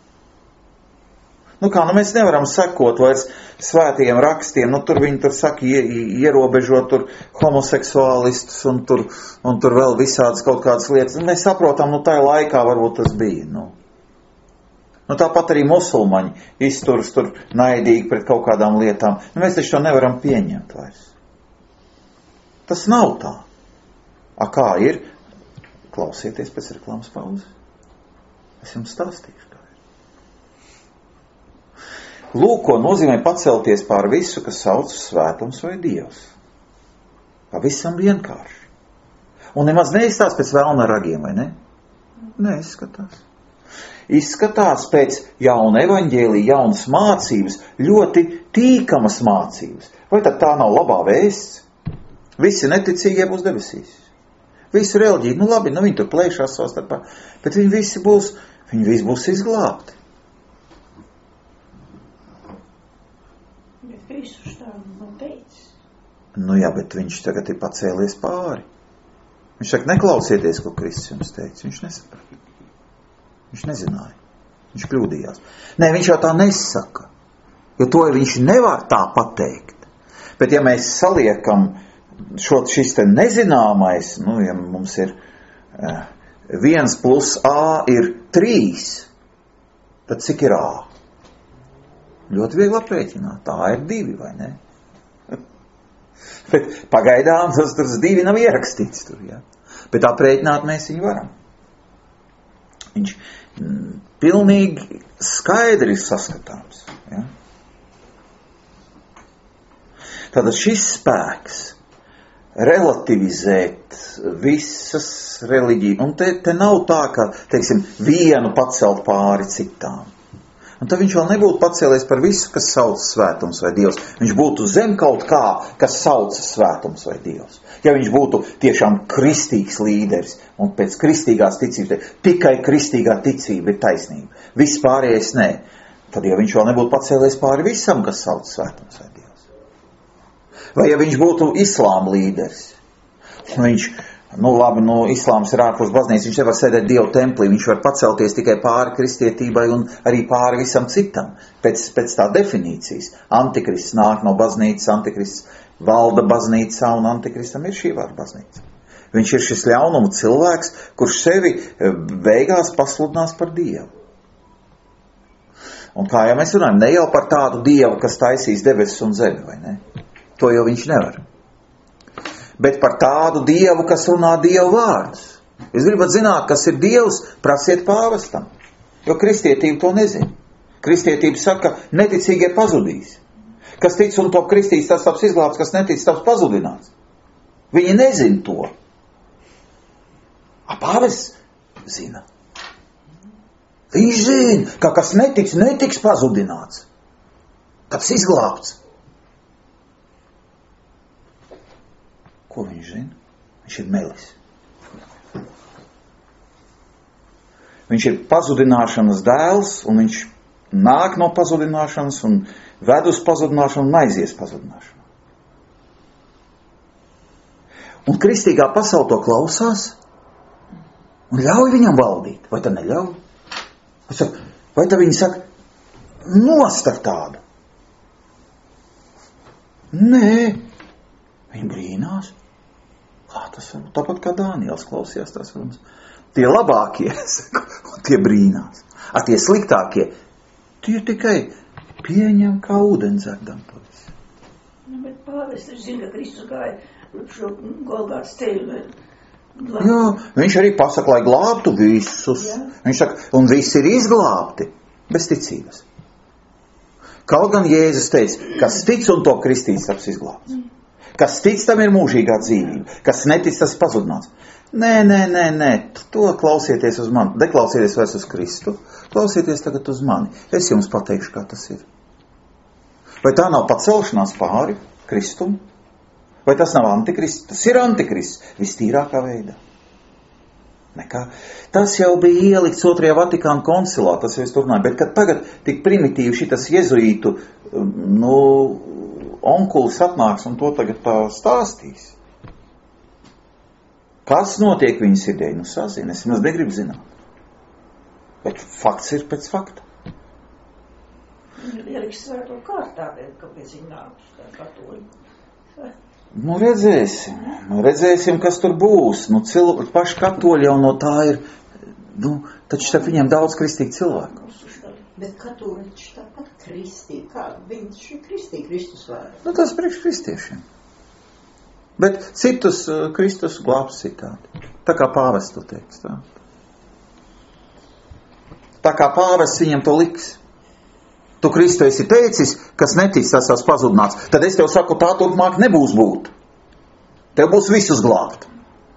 Nu kā, mēs nevaram sekot vairs svētajiem rakstiem, tur viņi tur saka, ierobežot tur homoseksuālistus un tur vēl visādas kaut kādas lietas. Mēs saprotam, tajā laikā varbūt tas bija, tāpat arī musulmaņi izturas tur naidīgi pret kaut kādām lietām. Mēs taču to nevaram pieņemt vairs. Tas nav tā. Kā ir? Klausieties pēc reklāmas pauzes. Es jums stāstīšu tā. Lūk, ko nozīmē pacelties pār visu, kas sauc uz svētums vai Dievs. Pavisam vienkārši. Un nemaz neizstās pēc vēlna ragiem, vai ne? Nē, izskatās. Izskatās pēc jauna evaņģēlija, jaunas mācības, ļoti tīkamas mācības. Vai tad tā nav labā vēsts? Visi neticīgie būs debesīs. Visi reliģija, labi, viņi tur plēšās savā starpā, bet viņi visi būs izglābti. Bet Kristus tā nav teicis. Jā, bet viņš tagad ir pacēlies pāri. Viņš saka, neklausieties, ko Kristus jums teica. Viņš nesaprata. Viņš nezināja. Viņš kļūdījās. Nē, viņš jau tā nesaka. Jo to viņš nevar tā pateikt. Bet ja mēs saliekam šis te nezināmais, ja mums ir 1 plus A ir 3, tad cik ir A? Ļoti viegli aprēķināt. Tā ir 2, vai ne? Bet pagaidām tas 2 nav ierakstīts tur, ja? Bet aprēķināt mēs viņu varam. Viņš pilnīgi skaidri saskatāms, ja? Tātad šis spēks relativizēt visas reliģijas, un te nav tā, ka, teiksim, vienu pacelt pāri citām. Un tad viņš vēl nebūtu pacēlies par visu, kas sauc svētums vai Dievs. Viņš būtu zem kaut kā, kas sauc svētums vai Dievs. Ja viņš būtu tiešām kristīgs līderis un pēc kristīgās ticības, tikai kristīgā ticība ir taisnība, viss pārējais nē, tad ja viņš vēl nebūtu pacēlies pāri visam, kas sauc svētums vai Dievs. Vai ja viņš būtu islāma līderis, viņš, islāms ir ārpus baznīcas, viņš nevar sēdēt Dievu templī, viņš var pacelties tikai pāri kristietībai un arī pāri visam citam, pēc tā definīcijas. Antikrists nāk no baznīcas, antikrists valda baznīcā un antikristam ir šī vārda baznīca. Viņš ir šis ļaunuma cilvēks, kurš sevi beigās pasludinās par Dievu. Un kā jau mēs runājam, ne jau par tādu Dievu, kas taisīs debesis un zemi, vai ne? To jau viņš nevar. Bet par tādu Dievu, kas runā Dievu vārdus. Jūs gribat zināt, kas ir Dievs, prasiet pāvestam. Jo kristietība to nezina. Kristietība saka, neticīgie pazudīs. Kas tic un top kristīts, tas taps izglābts, kas netic, taps pazudināts. Viņi nezina to. A pāvests zina. Viņš zina, ka kas netic, netiks pazudināts. Taps izglābts. Ko viņš zina? Viņš ir melis. Viņš ir pazudināšanas dēls, un viņš nāk no pazudināšanas, un ved uz pazudināšanu, un aizies pazudināšanu. Un kristīgā pasaule to klausās, un ļauj viņam valdīt. Vai tad neļauj? Vai tad viņi saka, nost ar tādu? Nē. Viņi brīnās. Tas var būt tāpat kā Dāniels klausījās tās runas. Tie labākie, tie brīnās. Tie sliktākie, tie tikai pieņem kā ūdendzerdam to visu. Bet pāvests zina, ka Kristus gāja šo Golgātas ceļu. Jā, viņš arī pasaka, lai glābtu visus. Jā. Viņš saka, un visi ir izglābti bez ticības. Kaut gan Jēzus teica, kas tic un to kristīts, taps izglābts. Kas tic, tam ir mūžīgā dzīvība. Kas netic, tas pazudināts. Nē, to klausieties uz mani. Deklausieties vairs uz Kristu. Klausieties tagad uz mani. Es jums pateikšu, kā tas ir. Vai tā nav pacelšanās pāri Kristumu? Vai tas nav antikrists? Tas ir antikrists. Vistīrākā veidā. Nekā. Tas jau bija ielikts 2. Vatikāna koncilā, tas jau es turpināju. Bet kad tagad tik primitīvi šitas jezuītu, onkulis atnāks un to tagad tā stāstīs. Kas notiek viņa sirdī? Sazina. Es maz negribu zināt. Bet fakts ir pēc fakta. Ieliks svēto kārtā, kāpēc viņi nāk uz katoļu. Redzēsim, kas tur būs. Paši katoļi jau no tā ir, taču starp viņiem daudz kristīgi cilvēku. Bet katoļi taču tāpat kristīgi. Kā viņš ir kristīgi, Kristus vārds? Tas priekš kristiešiem. Bet citus Kristus glābs citādi. Tā kā pāvests to teiks. Tā kā pāvests viņam to liks. Tu Kristu esi teicis, kas netic, tas pazudināts. Tad es tev saku, tā turpmāk nebūs būt. Tev būs visus glābt.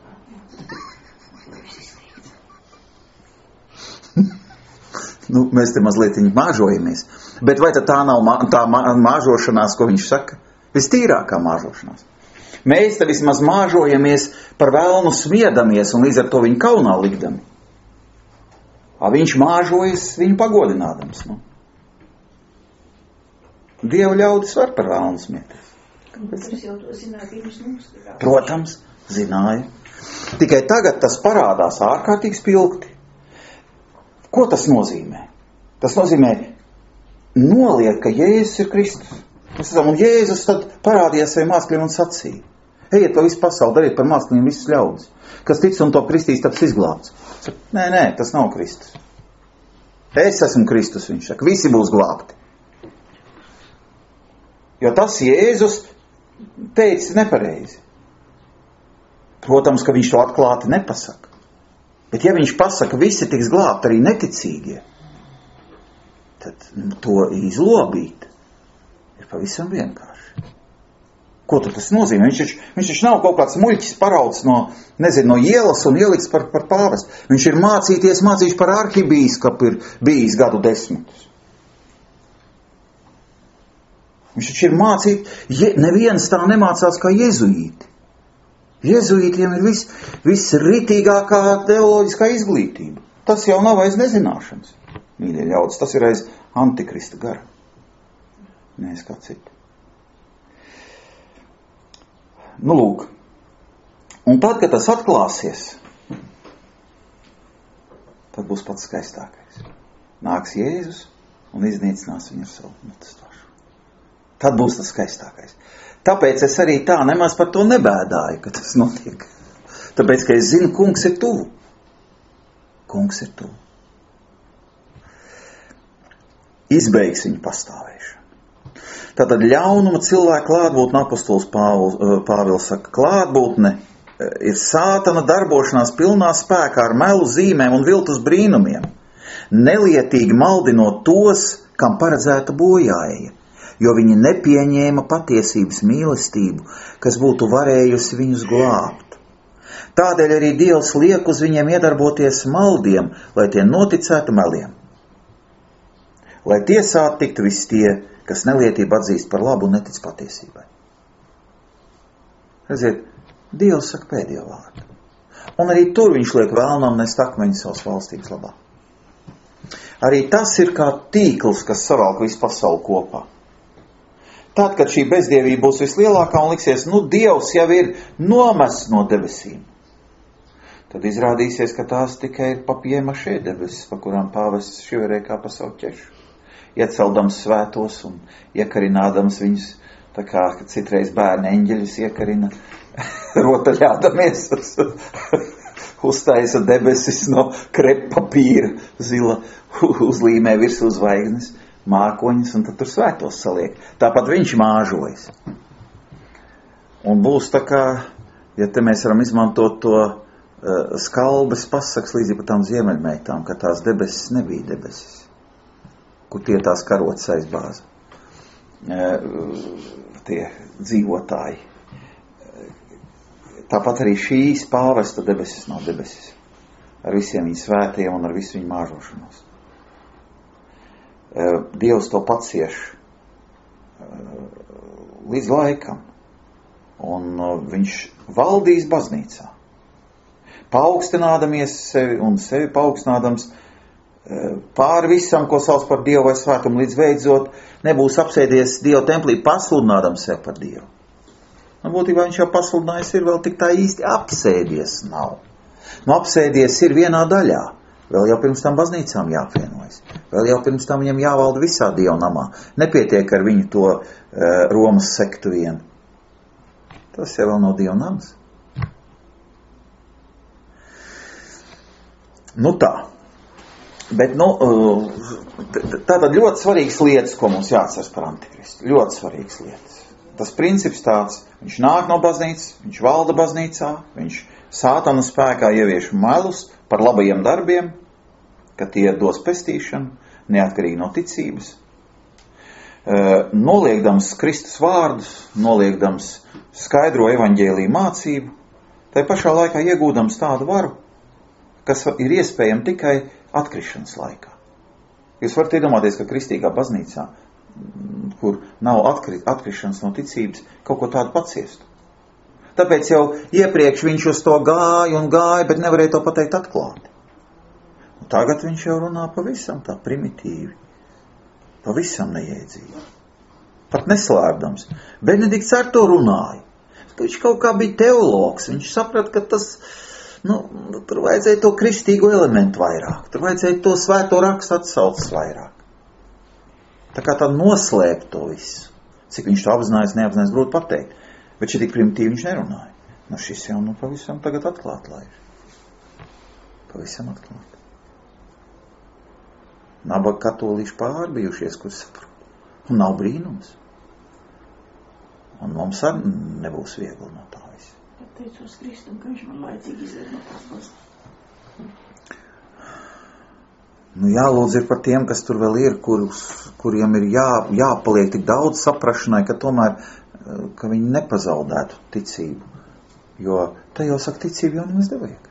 Mēs te mazliet māžojamies. Bet vai tā nav tā māžošanās, ko viņš saka? Vistīrākā māžošanās. Mēs te vismaz māžojamies par velnu smiedamies un līdz ar to viņu kaunā likdami. Viņš māžojas viņu pagodinādams. Dievu ļaudis var par velnu smieties. Es jau to zināju, pirms mums. Protams, zināju. Tikai tagad tas parādās ārkārtīgi spilgti. Ko tas nozīmē? Tas nozīmē noliek, ka Jēzus ir Kristus. Un Jēzus tad parādījās saviem mācekļiem un sacīja. Ejiet pa visu pasauli, dariet par mācekļiem visus ļaudis. Kas tic un to kristīs, taps izglābts. Nē, tas nav Kristus. Es esmu Kristus, viņš saka. Visi būs glābti. Jo tas Jēzus teicis nepareizi. Protams, ka viņš to atklāti nepasaka. Bet ja viņš pasaka, visi tiks glābt, arī neticīgie, tad to izlobīt ir pavisam vienkārši. Ko tad tas nozīmē? Viņš taču nav kaut kāds muļķis parauts no ielas un ieliks par pāvestu. Viņš ir mācījuši par arhibīskapu, ir bijis gadu 10. Viņš taču ir neviens tā nemācās kā jezuīti. Jezuītiem ir viss ritīgākā teoloģiskā izglītība. Tas jau nav aiz nezināšanas, mīļie ļaudis, tas ir aiz antikrista gara. Nē, kā citu. Nu, lūk. Un tad, kad tas atklāsies, tad būs pats skaistākais. Nāks Jēzus un iznīcinās viņu ar savu mutestāšu. Tad būs tas skaistākais. Tāpēc es arī tā nemaz par to nebēdāju, ka tas notiek. Tāpēc, ka es zinu, kungs ir tuvu. Kungs ir tuvu. Izbeigs viņu pastāvēšanu. Tātad ļaunuma cilvēka klātbūtne, apostols Pāvils saka, klātbūtne ir sātana darbošanās pilnā spēkā ar melu zīmēm un viltus brīnumiem, nelietīgi maldinot tos, kam paredzēta bojāeja, jo viņi nepieņēma patiesības mīlestību, kas būtu varējusi viņus glābt. Tādēļ arī Dievs liek uz viņiem iedarboties maldiem, lai tie noticētu meliem. Lai tiesāt tiktu visi tie, kas nelietību atzīst par labu un netic patiesībai. Redziet, Dievs saka pēdējo vārdu. Un arī tur viņš liek vēlnam nest akmeņu savas valstības labā. Arī tas ir kā tīkls, kas savalk visu pasauli kopā. Tad, kad šī bezdievība būs vislielākā un liksies, Dievs jau ir nomests no debesīm, tad izrādīsies, ka tās tikai ir papiemašē debesis, pa kurām pāvests šiverē kā pa savu ķešu. Ieceldams svētos un iekarinādams viņus, tā kā citreiz bērni eņģeļus iekarina, rotaļādamies, uztaisa debesis no krepapīra, zila, uzlīmē virsū zvaigznes, mākoņus, un tad tur svētos saliek. Tāpat viņš māžojas. Un būs tā kā, ja te mēs varam izmantot to skalbes pasaks līdzīgi par tām ziemeļmeitām, ka tās debesis nebija debesis, kur tie tās karotas aizbāza. Tie dzīvotāji. Tāpat arī šīs pāvesta debesis nav debesis. Ar visiem viņa svētajiem un ar visu viņa māžošanos. Dievs to pacieš līdz laikam. Un viņš valdīs baznīcā. Paaugstinādamies sevi un sevi paaugstinādams pāri visam, ko sauc par Dievu vai svētumu, līdz beidzot nebūs apsēdies Dieva templī pasludinādams sevi par Dievu. Un būtībā viņš jau pasludinājis ir, vēl tik tā īsti apsēdies nav. Apsēdies ir vienā daļā. Vēl jau pirms tam baznīcām jāapvienojas. Vēl jau pirms tam viņam jāvalda visā Dieva namā. Nepietiek ar viņu to Romas sektu vien. Tas jau vēl nav Dieva nams. Tā. Bet, tātad ļoti svarīgas lietas, ko mums jāatceras par Antikristu. Ļoti svarīgas lietas. Tas princips tāds, viņš nāk no baznīcas, viņš valda baznīcā, viņš sātana spēkā ievieš melus par labajiem darbiem, ka tie dos pestīšanu, neatkarīgi no ticības. Noliekdams Kristus vārdus, noliekdams skaidro evaņģēliju mācību, tai pašā laikā iegūdams tādu varu, kas ir iespējama tikai atkrišanas laikā. Jūs varat iedomāties, ka kristīgā baznīcā, kur nav atkrišanas no ticības, kaut ko tādu paciestu. Tāpēc jau iepriekš viņš uz to gāja, bet nevarēja to pateikt atklāti. Un tagad viņš jau runā pavisam tā primitīvi, pavisam nejēdzīgi. Pat neslēpdams. Benedikts ar to runāja. Viņš kaut kā bija teologs, viņš saprat, ka tas... tur vajadzēja to kristīgo elementu vairāk. Tur vajadzēja to svēto rakstu atsaucas vairāk. Tā kā tā noslēpt to visu. Cik viņš to apzinājās, neapzinājās, grūti pateikt. Bet šī tik primitīvi viņš nerunāja. Šis jau pavisam tagad atklāt laiž. Pavisam atklāt. Nabaga katolīši pārbijušies, kur saprot. Un nav brīnums. Un mums arī nebūs viegli no tā visa. Pateicos Kristum, ka viņš man laicīgi izved no tās mazas. Nu, jālūdz ir par tiem, kas tur vēl ir, kuriem ir jāpaliek tik daudz saprašanai, ka tomēr, ka viņi nepazaudētu ticību. Jo tā jau saka, ticību jau nemaz nevajag.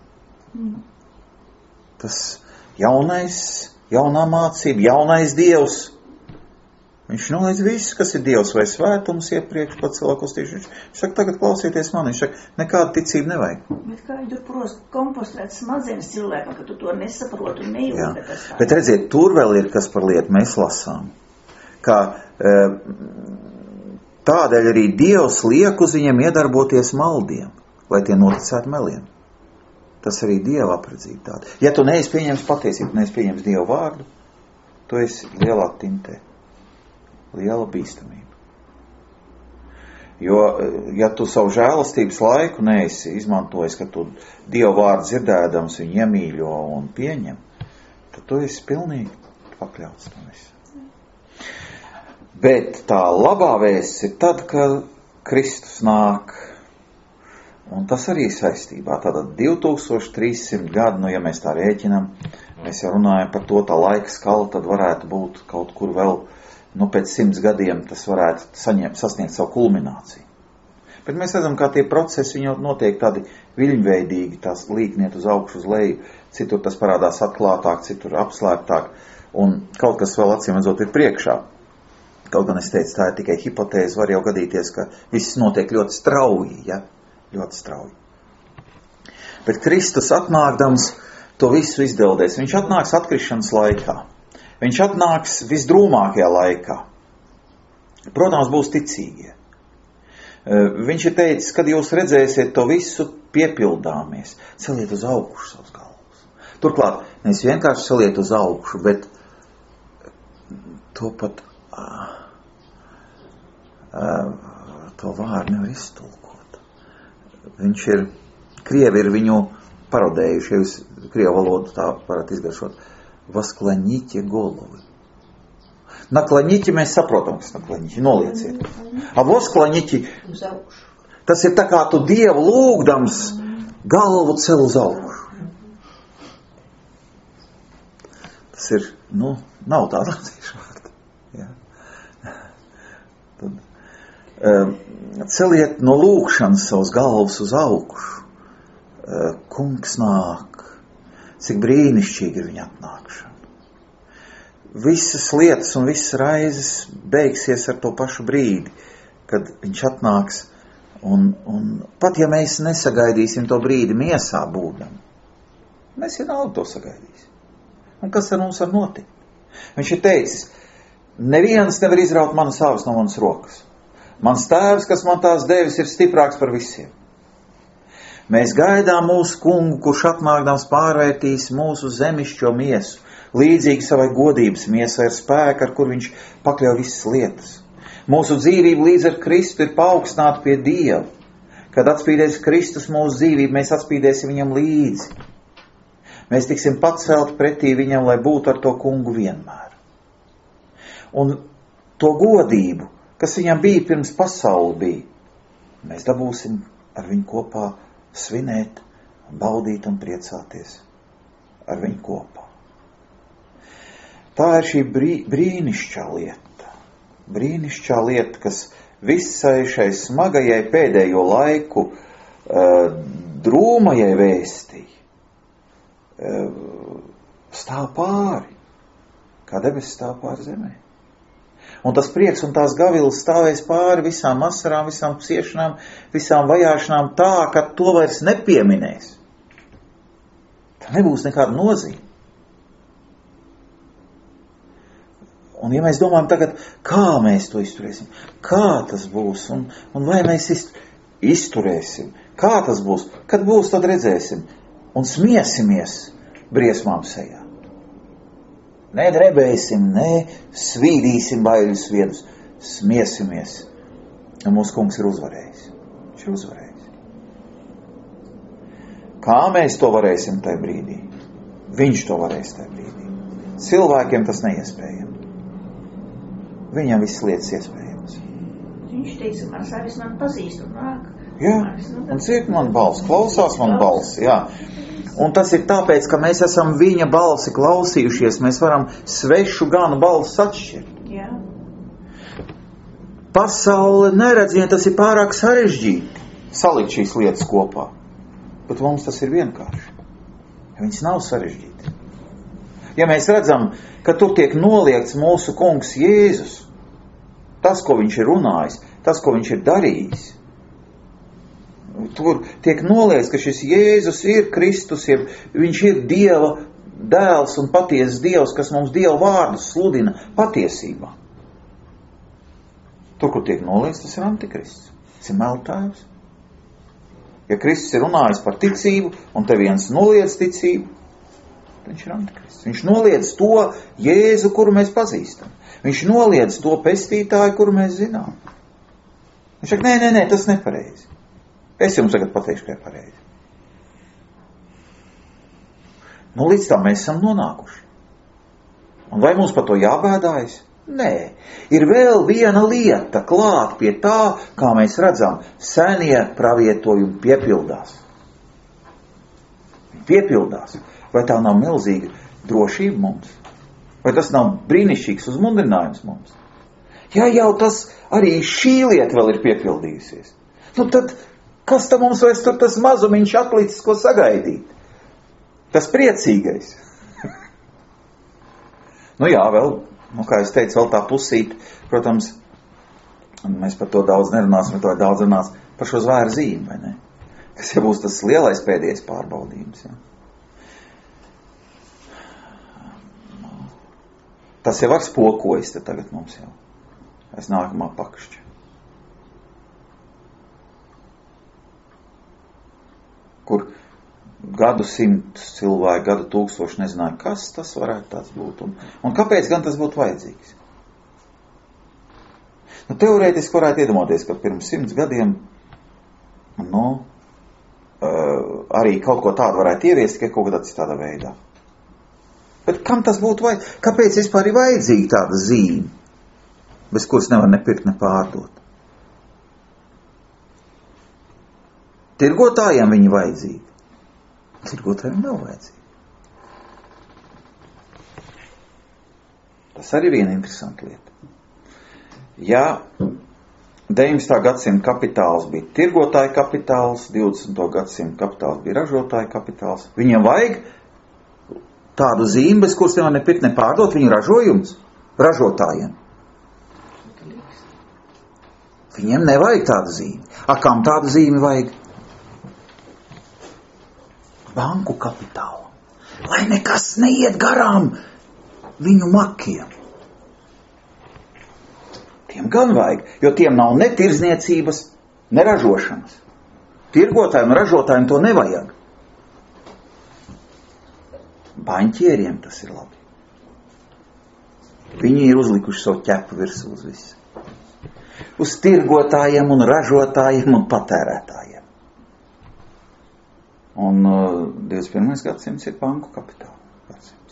Tas jaunā mācība, jaunais Dievs, viņš noliedz visu, kas ir Dievs vai svētums iepriekš pat cilvēkos tieši. Viņš saka, tagad klausieties mani, viņš saka, nekāda ticība nevajag. Bet kā viņi tur kompostēt smadzenes cilvēkam, ka tu to nesaproti un nejūti? Bet redziet, tur vēl ir kas par lietu, mēs lasām. Kā tādēļ arī Dievs liek uz viņiem iedarboties maldiem, lai tie noticētu meliem. Tas arī Dieva apredzība tāda. Ja tu neesi pieņems patiesību, neesi pieņems Dievu vārdu, tu esi lielā tintē. Liela bīstamība. Jo, ja tu savu žēlastības laiku neesi izmantojis, ka tu Dievu vārdu dzirdēdams viņu iemīļo un pieņem, tad tu esi pilnīgi pakļauts tam visu. Bet tā labā vēsts ir tad, kad Kristus nāk, un tas arī saistībā. Tātad 2300 gadu, nu ja mēs tā rēķinam, mēs jau runājam par to, tā laika skala, tad varētu būt kaut kur vēl pēc 100 gadiem tas varētu sasniegt savu kulmināciju. Bet mēs redzam, kā tie procesi viņi notiek tādi viļņveidīgi, tās līkniet uz augšu, uz leju, citur tas parādās atklātāk, citur apslēptāk, un kaut kas vēl acīm redzot ir priekšā. Kaut gan es teicu, tā ir tikai hipotēze, var jau gadīties, ka viss notiek ļoti strauji, ja? Ļoti strauji. Bet Kristus atnākdams to visu izdeldēs. Viņš atnāks atkrišanas laikā. Viņš atnāks visdrūmākajā laikā. Protams, būs ticīgie. Viņš ir teicis, kad jūs redzēsiet to visu piepildāmies, celiet uz augšu savus galvas. Turklāt, nevis vienkārši celiet uz augšu, bet to pat to vārdu nevar iztulkot. Viņš ir, krievi ir viņu parodējuši, ja jūs krievu valodu tā varat izgaršot. Vasklaņiķi golovi. Naklaņiķi mēs saprotam, kas naklaņiķi, nolieciet. A vasklaņiķi, tas ir tā kā tu Dievu lūgdams galvu cel uz augšu. Tas ir, nav tāda latviešu vārda. Ja. Tad, celiet no lūgšanas savus galvas uz augšu. Kungs nāk. Cik brīnišķīgi ir viņa atnākšana. Visas lietas un visas raizes beigsies ar to pašu brīdi, kad viņš atnāks, un pat ja mēs nesagaidīsim to brīdi miesā būdam, mēs vienalga to sagaidīsim. Un kas ar mums var notikt? Viņš ir teicis, neviens nevar izraut manas āvis no manas rokas. Mans tēvs, kas man tās devis, ir stiprāks par visiem. Mēs gaidām mūsu kungu, kurš atnākdams pārvērtīs mūsu zemišķo miesu, līdzīgi savai godības miesai ar spēku, ar kur viņš pakļauj visas lietas. Mūsu dzīvība līdz ar Kristu ir paaugstināta pie Dieva. Kad atspīdēs Kristus mūsu dzīvību, mēs atspīdēsim viņam līdzi. Mēs tiksim pacelt pretī viņam, lai būtu ar to kungu vienmēr. Un to godību, kas viņam bija pirms pasauli bija, mēs dabūsim ar viņu kopā svinēt, baudīt un priecāties ar viņu kopā. Tā ir šī brīnišķā lieta. Brīnišķā lieta, kas visai šai smagajai pēdējo laiku drūmajai vēstī stāv pāri, kā debesis stāv pāri zemē. Un tas prieks un tās gavilas stāvēs pāri visām asarām, visām ciešanām, visām vajāšanām tā, ka to vairs nepieminēs. Tā nebūs nekāda nozīme. Un ja mēs domājam tagad, kā mēs to izturēsim, kā tas būs, un vai mēs izturēsim, kā tas būs, kad būs, tad redzēsim, un smiesimies briesmām sejā. Nedrebēsim, svīdīsim baiļus viedus, smiesimies, un mūsu kungs ir uzvarējis. Viņš ir uzvarējis. Kā mēs to varēsim tajā brīdī? Viņš to varēs tajā brīdī. Cilvēkiem tas neiespējami. Viņam visas lietas iespējamas. Viņš teica, man savis man pazīst un nāk. Jā, un dzird man balss, klausās man balss, jā. Un tas ir tāpēc, ka mēs esam viņa balsi klausījušies, mēs varam svešu ganu balsi atšķirt. Jā. Pasaule neredz, ja tas ir pārāk sarežģīti salikt šīs lietas kopā. Bet mums tas ir vienkārši. Viņas nav sarežģītas. Ja mēs redzam, ka tur tiek noliegts mūsu kungs Jēzus, tas, ko viņš ir runājis, tas, ko viņš ir darījis, tur tiek noliegts, ka šis Jēzus ir Kristus, viņš ir Dieva dēls un patiesas Dievs, kas mums Dieva vārdus sludina patiesībā. Tur, kur tiek noliegts, tas ir antikrists. Tas ir meltājs. Ja Kristus ir runājis par ticību, un te viens noliedz ticību, viņš ir antikrists. Viņš noliedz to Jēzu, kuru mēs pazīstam. Viņš noliedz to pestītāju, kuru mēs zinām. Viņš saka, nē, tas nepareizi. Es jums tagad pateikšu, ka ir pareizi. Līdz tam mēs esam nonākuši. Un vai mums par to jābēdājas? Nē. Ir vēl viena lieta klāt pie tā, kā mēs redzam, senie pravietojumi piepildās. Piepildās. Vai tā nav milzīga drošība mums? Vai tas nav brīnišķīgs uzmundrinājums mums? Ja jau tas arī šī lieta vēl ir piepildījusies, tad kas tam mums vairs tur tas mazumiņš atlicis, ko sagaidīt? Tas priecīgais. Jā, vēl, kā es teicu, vēl tā pusīt, protams, mēs par to daudz nerunāsim, to daudz runās par šo zvēru zīmi, vai ne? Kas jau būs tas lielais pēdējais pārbaudījums, ja? Tas jau var spokojas te tagad mums jau. Es nākamā pakšķa. Kur gadu simtus cilvēki, gadu tūkstoši nezināja, kas tas varētu tāds būt. Un kāpēc gan tas būtu vajadzīgs? Teorētiski varētu iedomāties, ka pirms 100 gadiem arī kaut ko tādu varētu ieviest, ka kaut kādā citādā veidā. Bet kam tas būtu vajadzīgs? Kāpēc vispār ir vajadzīga tāda zīme, bez kuras nevar ne pirkt, ne pārdot? Tirgotājiem viņi vajadzīgi. Tirgotājiem nav vajadzīgi. Tas arī viena interesanta lieta. Ja 19. gadsimta kapitāls bija tirgotāja kapitāls, 20. gadsimta kapitāls bija ražotāja kapitāls, viņiem vajag tādu zīmi, bez kuras nevar ne pirkt, ne pārdot viņu ražojums ražotājiem. Viņiem nevajag tādu zīmi. Kam tādu zīmi vajag? Banku kapitālu. Lai nekas neiet garām viņu makiem. Tiem gan vajag, jo tiem nav ne tirdzniecības, ne ražošanas. Tirgotājiem un ražotājiem to nevajag. Baņķieriem tas ir labi. Viņi ir uzlikuši savu ķepu virsū uz visu. Uz tirgotājiem un ražotājiem un patērētājiem. Un 21. gadsimts ir banku kapitāla gadsimts.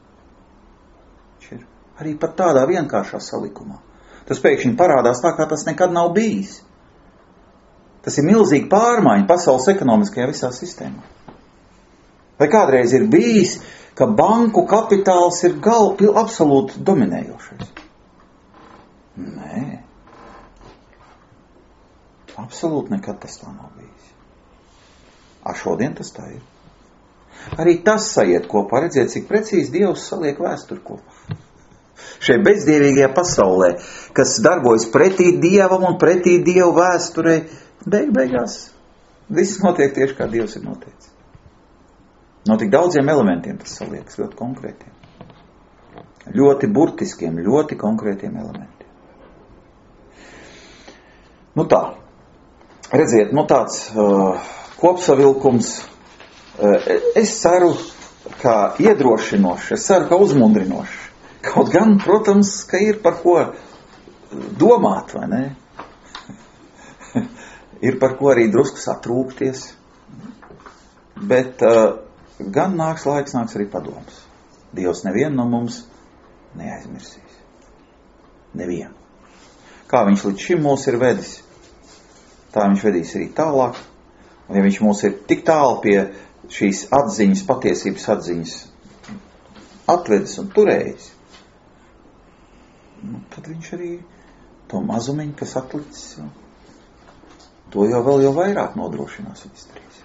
Arī pat tādā vienkāršā salikumā. Tas pēkšņi parādās tā, kā tas nekad nav bijis. Tas ir milzīgi pārmaiņa pasaules ekonomiskajā visā sistēmā. Vai kādreiz ir bijis, ka banku kapitāls ir absolūti dominējošais? Nē. Absolūti nekad tas tā nav bijis. Šodien tas tā ir. Arī tas sajiet kopā. Redziet, cik precīzi Dievs saliek vēsturi kopā. Šai bezdievīgajā pasaulē, kas darbojas pretī Dievam un pretī Dievu vēsturei, beigās viss notiek tieši kā Dievs ir noteicis. No tik daudziem elementiem tas saliekas, ļoti konkrētiem. Ļoti burtiskiem, ļoti konkrētiem elementiem. Tā. Redziet, tāds kopsavilkums. Es ceru, ka iedrošinoši, es ceru, ka uzmundrinoši. Kaut gan, protams, ka ir par ko domāt, vai ne? Ir par ko arī drusku satrūkties. Bet gan nāks arī padoms. Dievs nevienu no mums neaizmirsīs. Nevienu. Kā viņš līdz šim mūs ir vedis, tā viņš vedīs arī tālāk. Un ja viņš mūs ir tik tālu pie šīs atziņas, patiesības atziņas atvedis un turējis, tad viņš arī to mazumiņu, kas atlicis, to jau vairāk nodrošinās un izdarīs.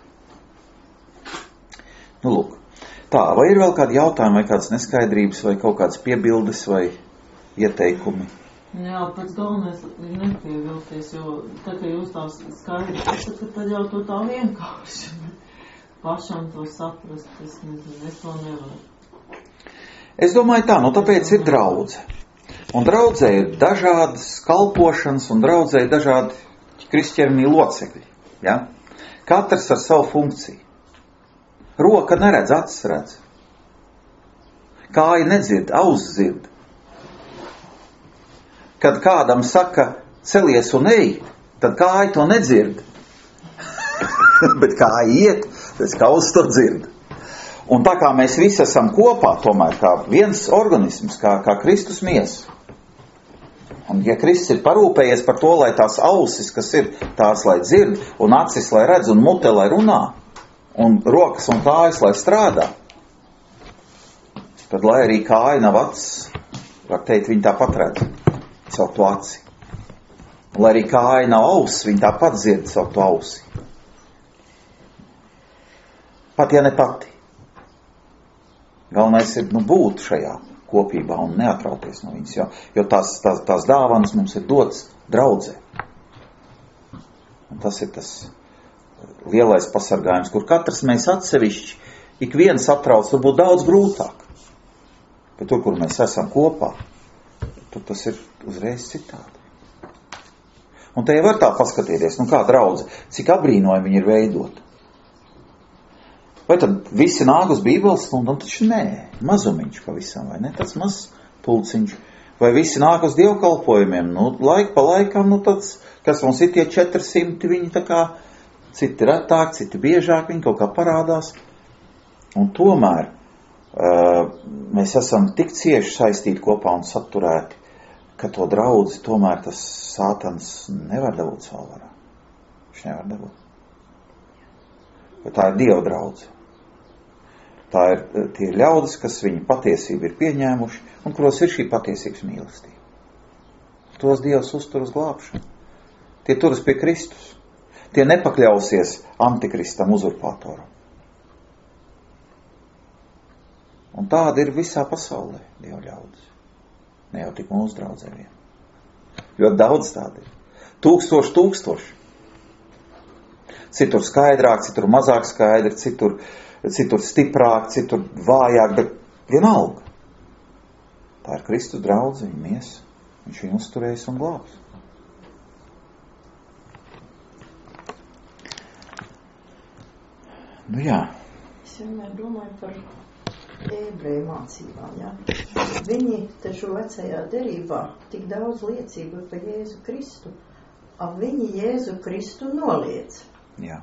Lūk. Tā, vai ir vēl kādi jautājumi, vai kādas neskaidrības, vai kaut kādas piebildes, vai ieteikumi? Jā, pēc galvenais nepievilties, jo tā, ka jūs tās skaidri pasaka, tad jau to tā vienkārši. Pašam to saprast, es to nevaru. Es domāju tā, tāpēc ir draudze. Un draudzē ir dažādas kalpošanas, un draudzē ir dažādi kristiānī locekļi. Ja? Katrs ar savu funkciju. Roka neredz, acis redz. Kāja nedzird, auss dzird. Kad kādam saka, celies un ej, tad kāja to nedzird. Bet kāja iet, pēc kā auss to dzird. Un tā kā mēs visi esam kopā, tomēr kā viens organisms, kā Kristus miesa. Un ja Kristus ir parūpējies par to, lai tās ausis, kas ir tās, lai dzird, un acis, lai redz, un mute, lai runā, un rokas un kājas, lai strādā, tad, lai arī kāja nav acis, var teikt, viņi tāpat redz savu to aci. Un, lai arī kāja nav auss, viņi tāpat dzird savu to ausi. Pat ja ne pati. Galvenais ir būt šajā kopībā un neatrauties no viņas, jo tās dāvanas mums ir dotas draudzē. Un tas ir tas lielais pasargājums, kur katrs mēs atsevišķi, ik viens atrauc, tur būtu daudz grūtāk. Bet tur, kur mēs esam kopā, tur tas ir uzreiz citādi. Un te jau var tā paskatīties, kā draudze, cik abrīnojami viņi ir veidot. Vai tad visi nāk uz Bībeles stundu? Taču nē, mazumiņš pavisam, vai ne? Tas mazs pulciņš. Vai visi nāk uz dievkalpojumiem? Laika pa laikam, tāds, kas mums ir tie 400, viņi tā kā, citi retāk, citi biežāk, viņi kaut kā parādās. Un tomēr mēs esam tik cieši saistīti kopā un saturēti, ka to draudzi tomēr tas sātans nevar dabūt savu varā. Viņš nevar dabūt. Jo tā ir Dieva draudze. Tie ir ļaudis, kas viņu patiesību ir pieņēmuši un kuros ir šī patiesības mīlestība. Tos Dievs uztur uz glābšanu. Tie turas pie Kristus. Tie nepakļausies antikristam uzurpātoram. Un tāda ir visā pasaulē Dieva ļaudis. Ne jau tik mūsu draudzē vien. Ļoti daudz tāda ir. Tūkstoši. Citur skaidrāk, citur mazāk skaidri, citur stiprāk, citur vājāk, bet vienalga. Tā ir Kristus draudze, viņa miesa. Viņš viņu uzturēs un glābs. Jā. Es vienmēr domāju par ebreju mācībām, ja? Viņi taču vecajā derībā tik daudz liecību par Jēzu Kristu, viņi Jēzu Kristu noliedz. Jā.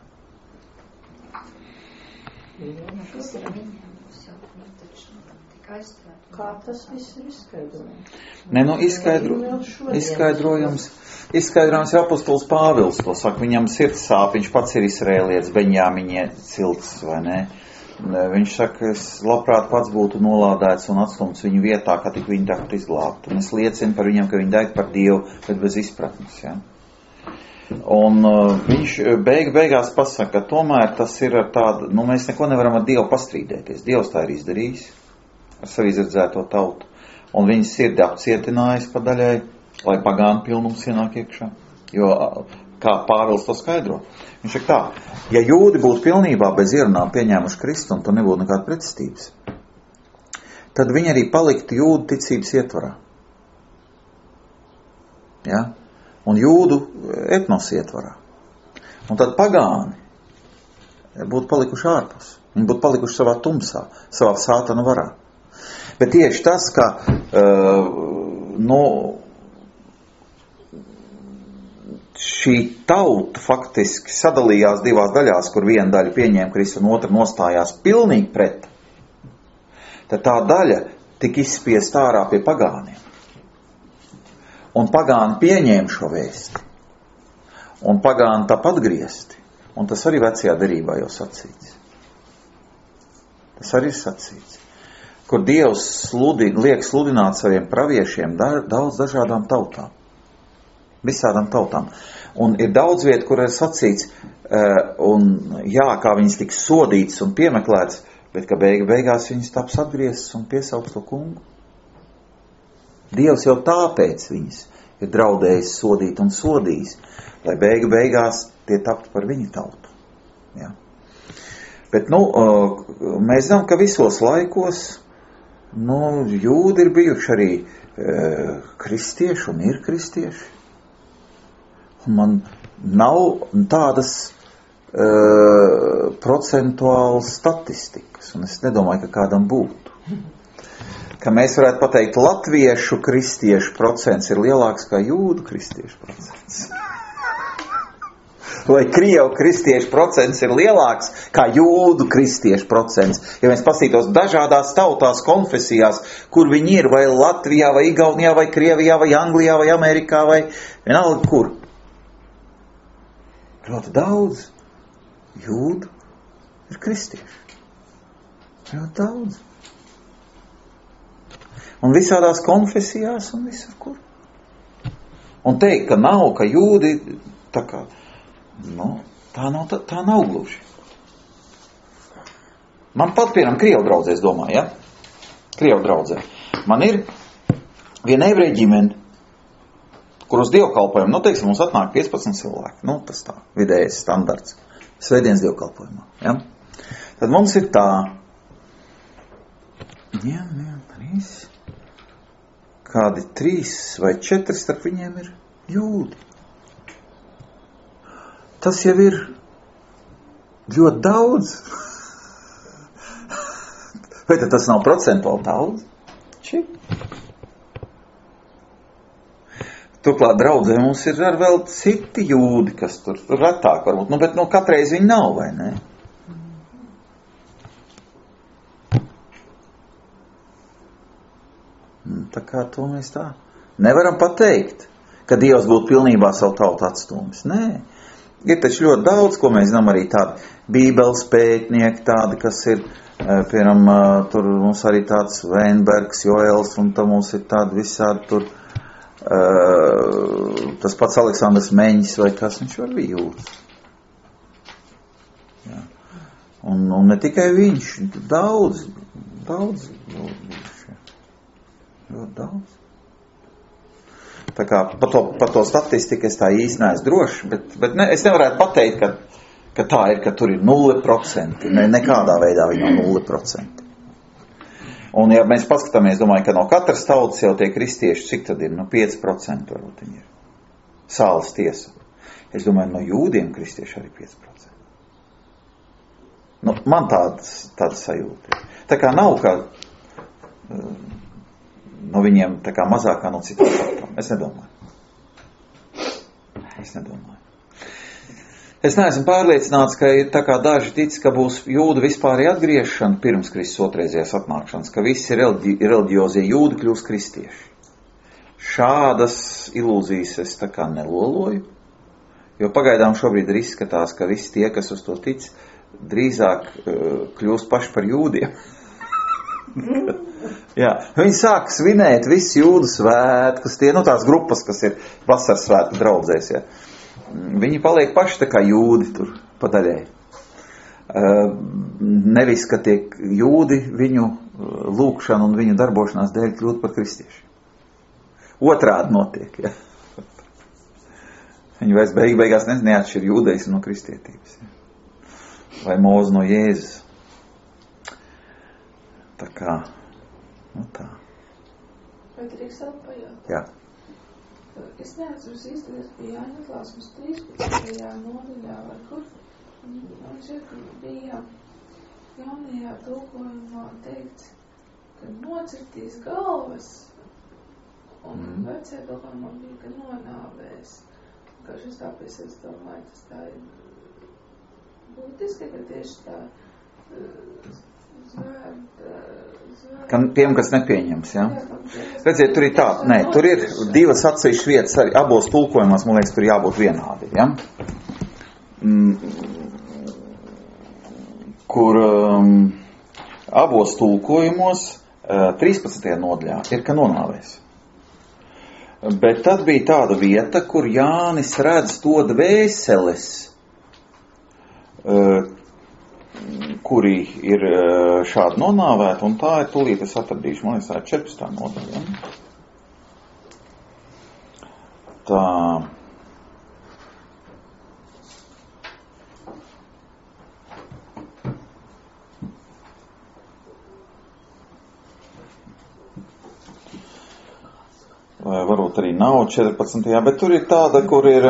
Kas ir viņiem būs jau tik aizturēt? Kā tas viss ir izskaidrojums? Izskaidrojums apostols Pāvils to saka, viņam sirds sāp, viņš pats ir Izrēlietis, Beņjāmiņa cilts, vai ne? Viņš saka, es labprāt pats būtu nolādēts un atstumts viņu vietā, kā tik viņi tagad izglābt. Un es liecinu par viņam, ka viņi deg par Dievu, bet bez izpratnes, ja? Un viņš beigās pasaka, ka tomēr tas ir ar tādu, mēs neko nevaram ar Dievu pastrīdēties. Dievs tā ir izdarījis ar savu izredzēto tautu. Un viņa sirdi apcietinājis pa daļai, lai pagānu pilnums ienāk iekšā. Jo, kā Pāvils to skaidro, viņš saka tā, ja jūdi būtu pilnībā bez ierunām pieņēmuši Kristu, un tur nebūtu nekāda pretestības, tad viņi arī paliktu jūdu ticības ietvarā. Ja? Un jūdu etnos ietvarā. Un tad pagāni būtu palikuši ārpus. Viņi būtu palikuši savā tumsā, savā sātana varā. Bet tieši tas, ka šī tauta faktiski sadalījās divās daļās, kur viena daļa pieņēma Kristu un otra nostājās pilnīgi pret, tad tā daļa tika izspiest ārā pie pagāniem. Un pagāni pieņēma šo vēsti. Un pagāni tāpat griezti. Un tas arī vecajā derībā jau sacīts. Tas arī ir sacīts. Kur Dievs liek sludināt saviem praviešiem daudz dažādām tautām. Visādām tautām. Un ir daudz vietu, kur ir sacīts, kā viņas tiks sodītas un piemeklētas, bet ka beigās viņas taps atgrieztas un piesauks to kungu. Dievs jau tāpēc viņas ir draudējis sodīt un sodījis, lai beigās tie taptu par viņa tautu. Ja? Bet, mēs zinām, ka visos laikos, jūdi ir bijuši arī kristieši un ir kristieši. Un man nav tādas procentuālas statistikas, un es nedomāju, ka kādam būtu. Ka mēs varētu pateikt, latviešu kristiešu procents ir lielāks kā jūdu kristiešu procents. Vai krievu kristiešu procents ir lielāks kā jūdu kristiešu procents. Ja mēs pasītos dažādās tautās, konfesijās, kur viņi ir, vai Latvijā, vai Igaunijā, vai Krievijā, vai Anglijā, vai Amerikā, vai vienalga kur. Ļoti daudz jūdu ir kristieši. Ļoti daudz. Un visādās konfesijās un visur kur. Un teikt, ka nav, ka jūdi, tā nav gluži. Man pat, piemēram, Krievu draudzē, es domāju, ja? Krievu draudzē. Man ir viena ebreju ģimene, kur uz dievkalpojumu, teiksim, mums atnāk 15 cilvēki. Tas tā, vidējais standarts. Svētdienas dievkalpojumā, ja? Tad mums ir tā. Kādi 3 vai 4 starp viņiem ir jūdi. Tas jau ir ļoti daudz. Vai tad tas nav procentuāli daudz? Turklāt draudzē mums ir ar vēl citi jūdi, kas tur retāk varbūt. Bet katreiz viņi nav, vai ne? Tā kā to mēs tā nevaram pateikt, ka Dievs būtu pilnībā savu tautu atstūmis. Nē, ir taču ļoti daudz, ko mēs zinām, arī tādi bībeles pētnieki, tādi, kas ir, piemēram, tur mums arī tāds Veinbergs, Joels, un tam mums ir tādi visādi tur, tas pats Aleksandrs Meņģis vai kas, viņš var bija jūtas. Ja. Un ne tikai viņš, daudz. Ļoti daudz. Tā kā par to statistiku es tā īsti neesmu droši, bet es nevarētu pateikt, ka tā ir, ka tur ir 0%. Nekādā veidā viņi nav 0%. Un ja mēs paskatāmies, domāju, ka no katras tautas jau tie kristieši, cik tad ir? 5% varbūt viņi ir. Sāles tiesa. Es domāju, no jūdiem kristieši arī 5%. Man tāda sajūta. Tā kā nav, ka no viņiem tā kā mazākā no citām tautām. Es nedomāju. Es neesmu pārliecināts, ka ir tā kā daži tic, ka būs jūdu vispār atgriešana pirms Kristus otrreizējās atnākšanas, ka visi reliģiozie jūdi kļūs kristieši. Šādas ilūzijas es tā kā neloloju, jo pagaidām šobrīd ir izskatās, ka visi tie, kas uz to tic, drīzāk kļūst paši par jūdiem. Jā, viņi sāk svinēt visu jūdu svētkus, tie, tās grupas, kas ir vasaras svētku draudzēs, ja. Viņi paliek paši tā kā jūdi tur padaļai. Nevis, ka tiek jūdi viņu lūkšanu un viņu darbošanās dēļ kļūt par kristieši. Otrādi notiek, ja. Viņi vairs beigās neatšķir jūdeismu no kristietības, ja. Vai Mūzu no Jēzus. Tā kā, tā. Vai drīkst vēl pajautāt? Jā. Es neatceros īsti, kas bija Jāņa atklāsmes 13. nodaļā, vai kur. Un šeit bija jaunajā tulkojumā teikts, ka nocirtīs galvas, un vecajā tulkojumā bija, ka nonāvēs. Kā šis tāpēc es domāju, tas tā ir būtiski, ka tieši tā Tiem, kas nepieņems, ja? Redziet, tur ir tā, nē, tur ir divas atsevišķas vietas, arī abos tulkojumos, man liekas, tur jābūt vienādi, ja? Kur abos tulkojumos 13. nodaļā ir, ka nonāvēs. Bet tad bija tāda vieta, kur Jānis redz to dvēseles, kuri ir šādi nonāvēti, un tā ir tūlīt es atradīšu, man liekas, tā ir 14. nodaļa. Tā. Vai varbūt arī nav 14. Bet tur ir tāda, kur ir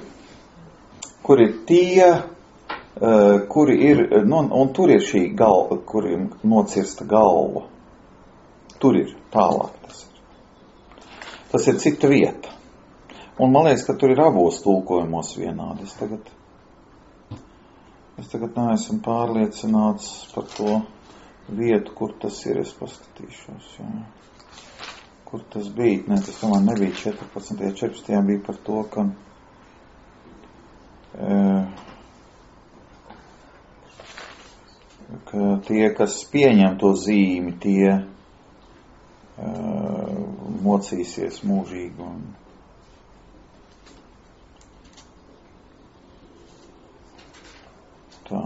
tie, kuri ir, un tur ir šī galva, kur ir nocirsta galva. Tur ir, tālāk tas ir. Tas ir cita vieta. Un man liekas, ka tur ir abos tulkojumos vienādi. Es tagad neesmu pārliecināts par to vietu, kur tas ir. Es paskatīšos, jā. Kur tas bija? Nē, tas tomēr nebija 14. 14. bija par to, ka tie, kas pieņem to zīmi, tie mocīsies mūžīgi. Tā.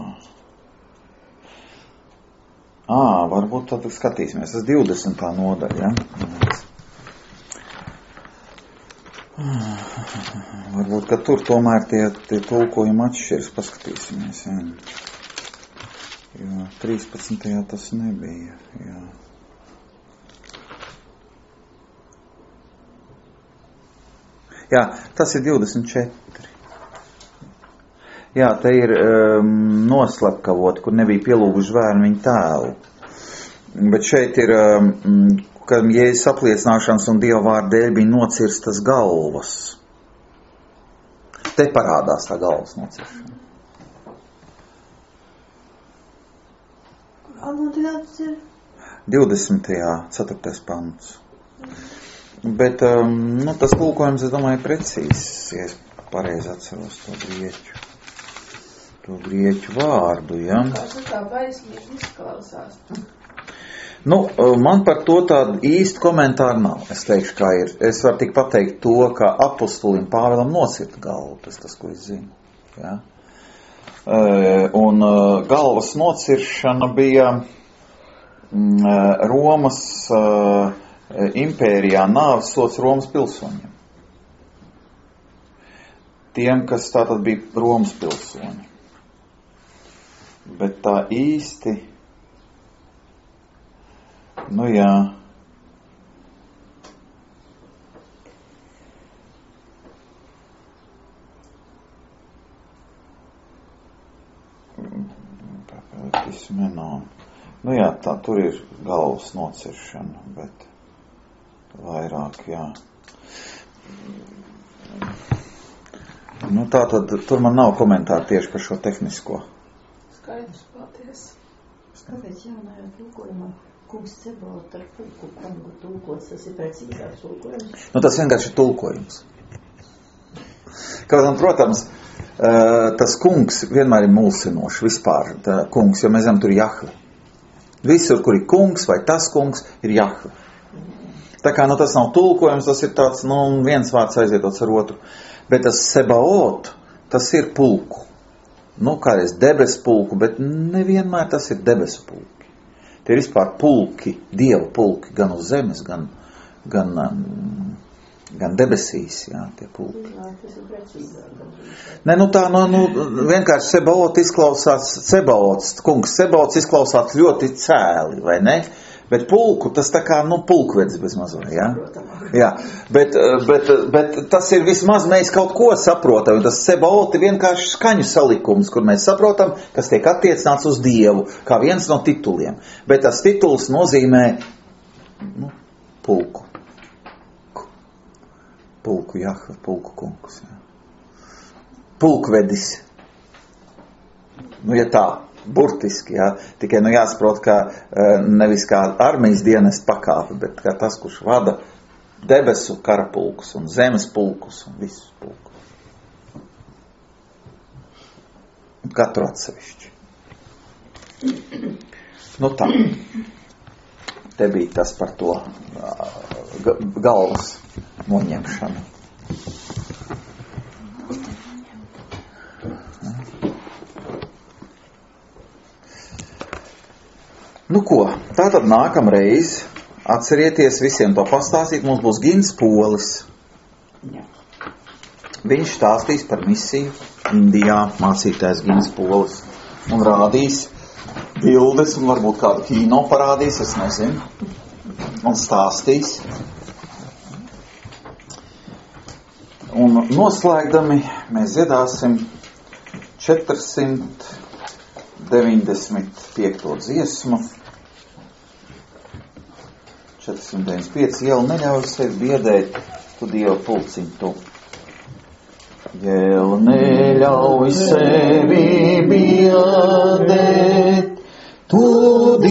Varbūt tad skatīsimies. Tas 20. nodaļa, ja? Varbūt, ka tur tomēr tie tulkojumi atšķiras, paskatīsimies, jā. Jo 13. tas nebija, jā. Jā, tas ir 24. Jā, te ir noslepkavoti, kur nebija pielūguši bērnu viņa tēlu. Bet šeit ir, kad Jēzus apliecināšanas un Dieva vārda dēļ bija nocirstas galvas. Te parādās tā galvas nociršana. Kurā nodaļā tas ir? 20. 4. pants. Bet tas tulkojums, es domāju, precīzs, ja es pareizi atceros to grieķu vārdu, ja? Tā baismīgi izklausās. Man par to tādu īstu komentāru nav. Es teikšu, kā ir. Es varu tik pateikt to, ka apostolim Pāvēlam nocirta galvu. Tas, ko es zinu. Ja? Un galvas nociršana bija Romas impērijā nāves sods Romas pilsoņiem. Tiem, kas tātad bija Romas pilsoņi. Bet tā īsti, jā. Jā, tā tur ir galvas nociršana, bet vairāk, jā. Tā tad, tur man nav komentāru tieši par šo tehnisko. Skaidrs, paldies. Kāpēc jaunajā tulkojumā kungs Cebaot ar pulku kungu tulkots, tas ir precīzāks tulkojums? Tas vienkārši ir tulkojums. Protams, tas kungs vienmēr ir mulsinošs vispār, kungs, jo mēs zinām, tur ir Jahve. Visur, kur ir kungs vai tas kungs, ir Jahve. Tā kā, tas nav tulkojums, tas ir tāds, viens vārds aizietots ar otru. Bet tas Cebaot, tas ir pulku. Kādreiz debesu pulku, bet nevienmēr tas ir debesu pulki. Tie ir vispār pulki, dievu pulki, gan uz zemes, gan debesīs, jā, tie pulki. Vienkārši Cebaot izklausās, kungs Cebaots izklausās ļoti cēli, vai ne? Bet pulku, tas tā kā, pulkvedis bez mazā, jā? Jā, bet tas ir vismaz mēs kaut ko saprotam. Tas Cebaot ir vienkārši skaņu salikums, kur mēs saprotam, kas tiek attiecināts uz Dievu, kā viens no tituliem. Bet tas tituls nozīmē, pulku. Pulku Jahve, pulku kungs, jā. Pulkvedis. Ja tā. burtiski, jā. Tikai jāsaprot, ka nevis kā armijas dienesta pakāpe, bet kā tas, kurš vada debesu karapulkus un zemes pulkus un visus pulkus. Un katru atsevišķi. Nu tā. Te bija tas par to galvas noņemšanu. Nu ko, tātad nākamreiz atcerieties visiem to pastāstīt, mums būs Gins Polis. Jā. Viņš stāstīs par misiju Indijā, mācītājs Gins Polis, un rādīs bildes, un varbūt kādu kino parādīs, es nezinu, un stāstīs. Un noslēgdami mēs dziedāsim 495. dziesmu. 495 iela neļauj sevi biedēt, tu Dieva pulciņ tu. Jēl neļauj sevi biedēt, tu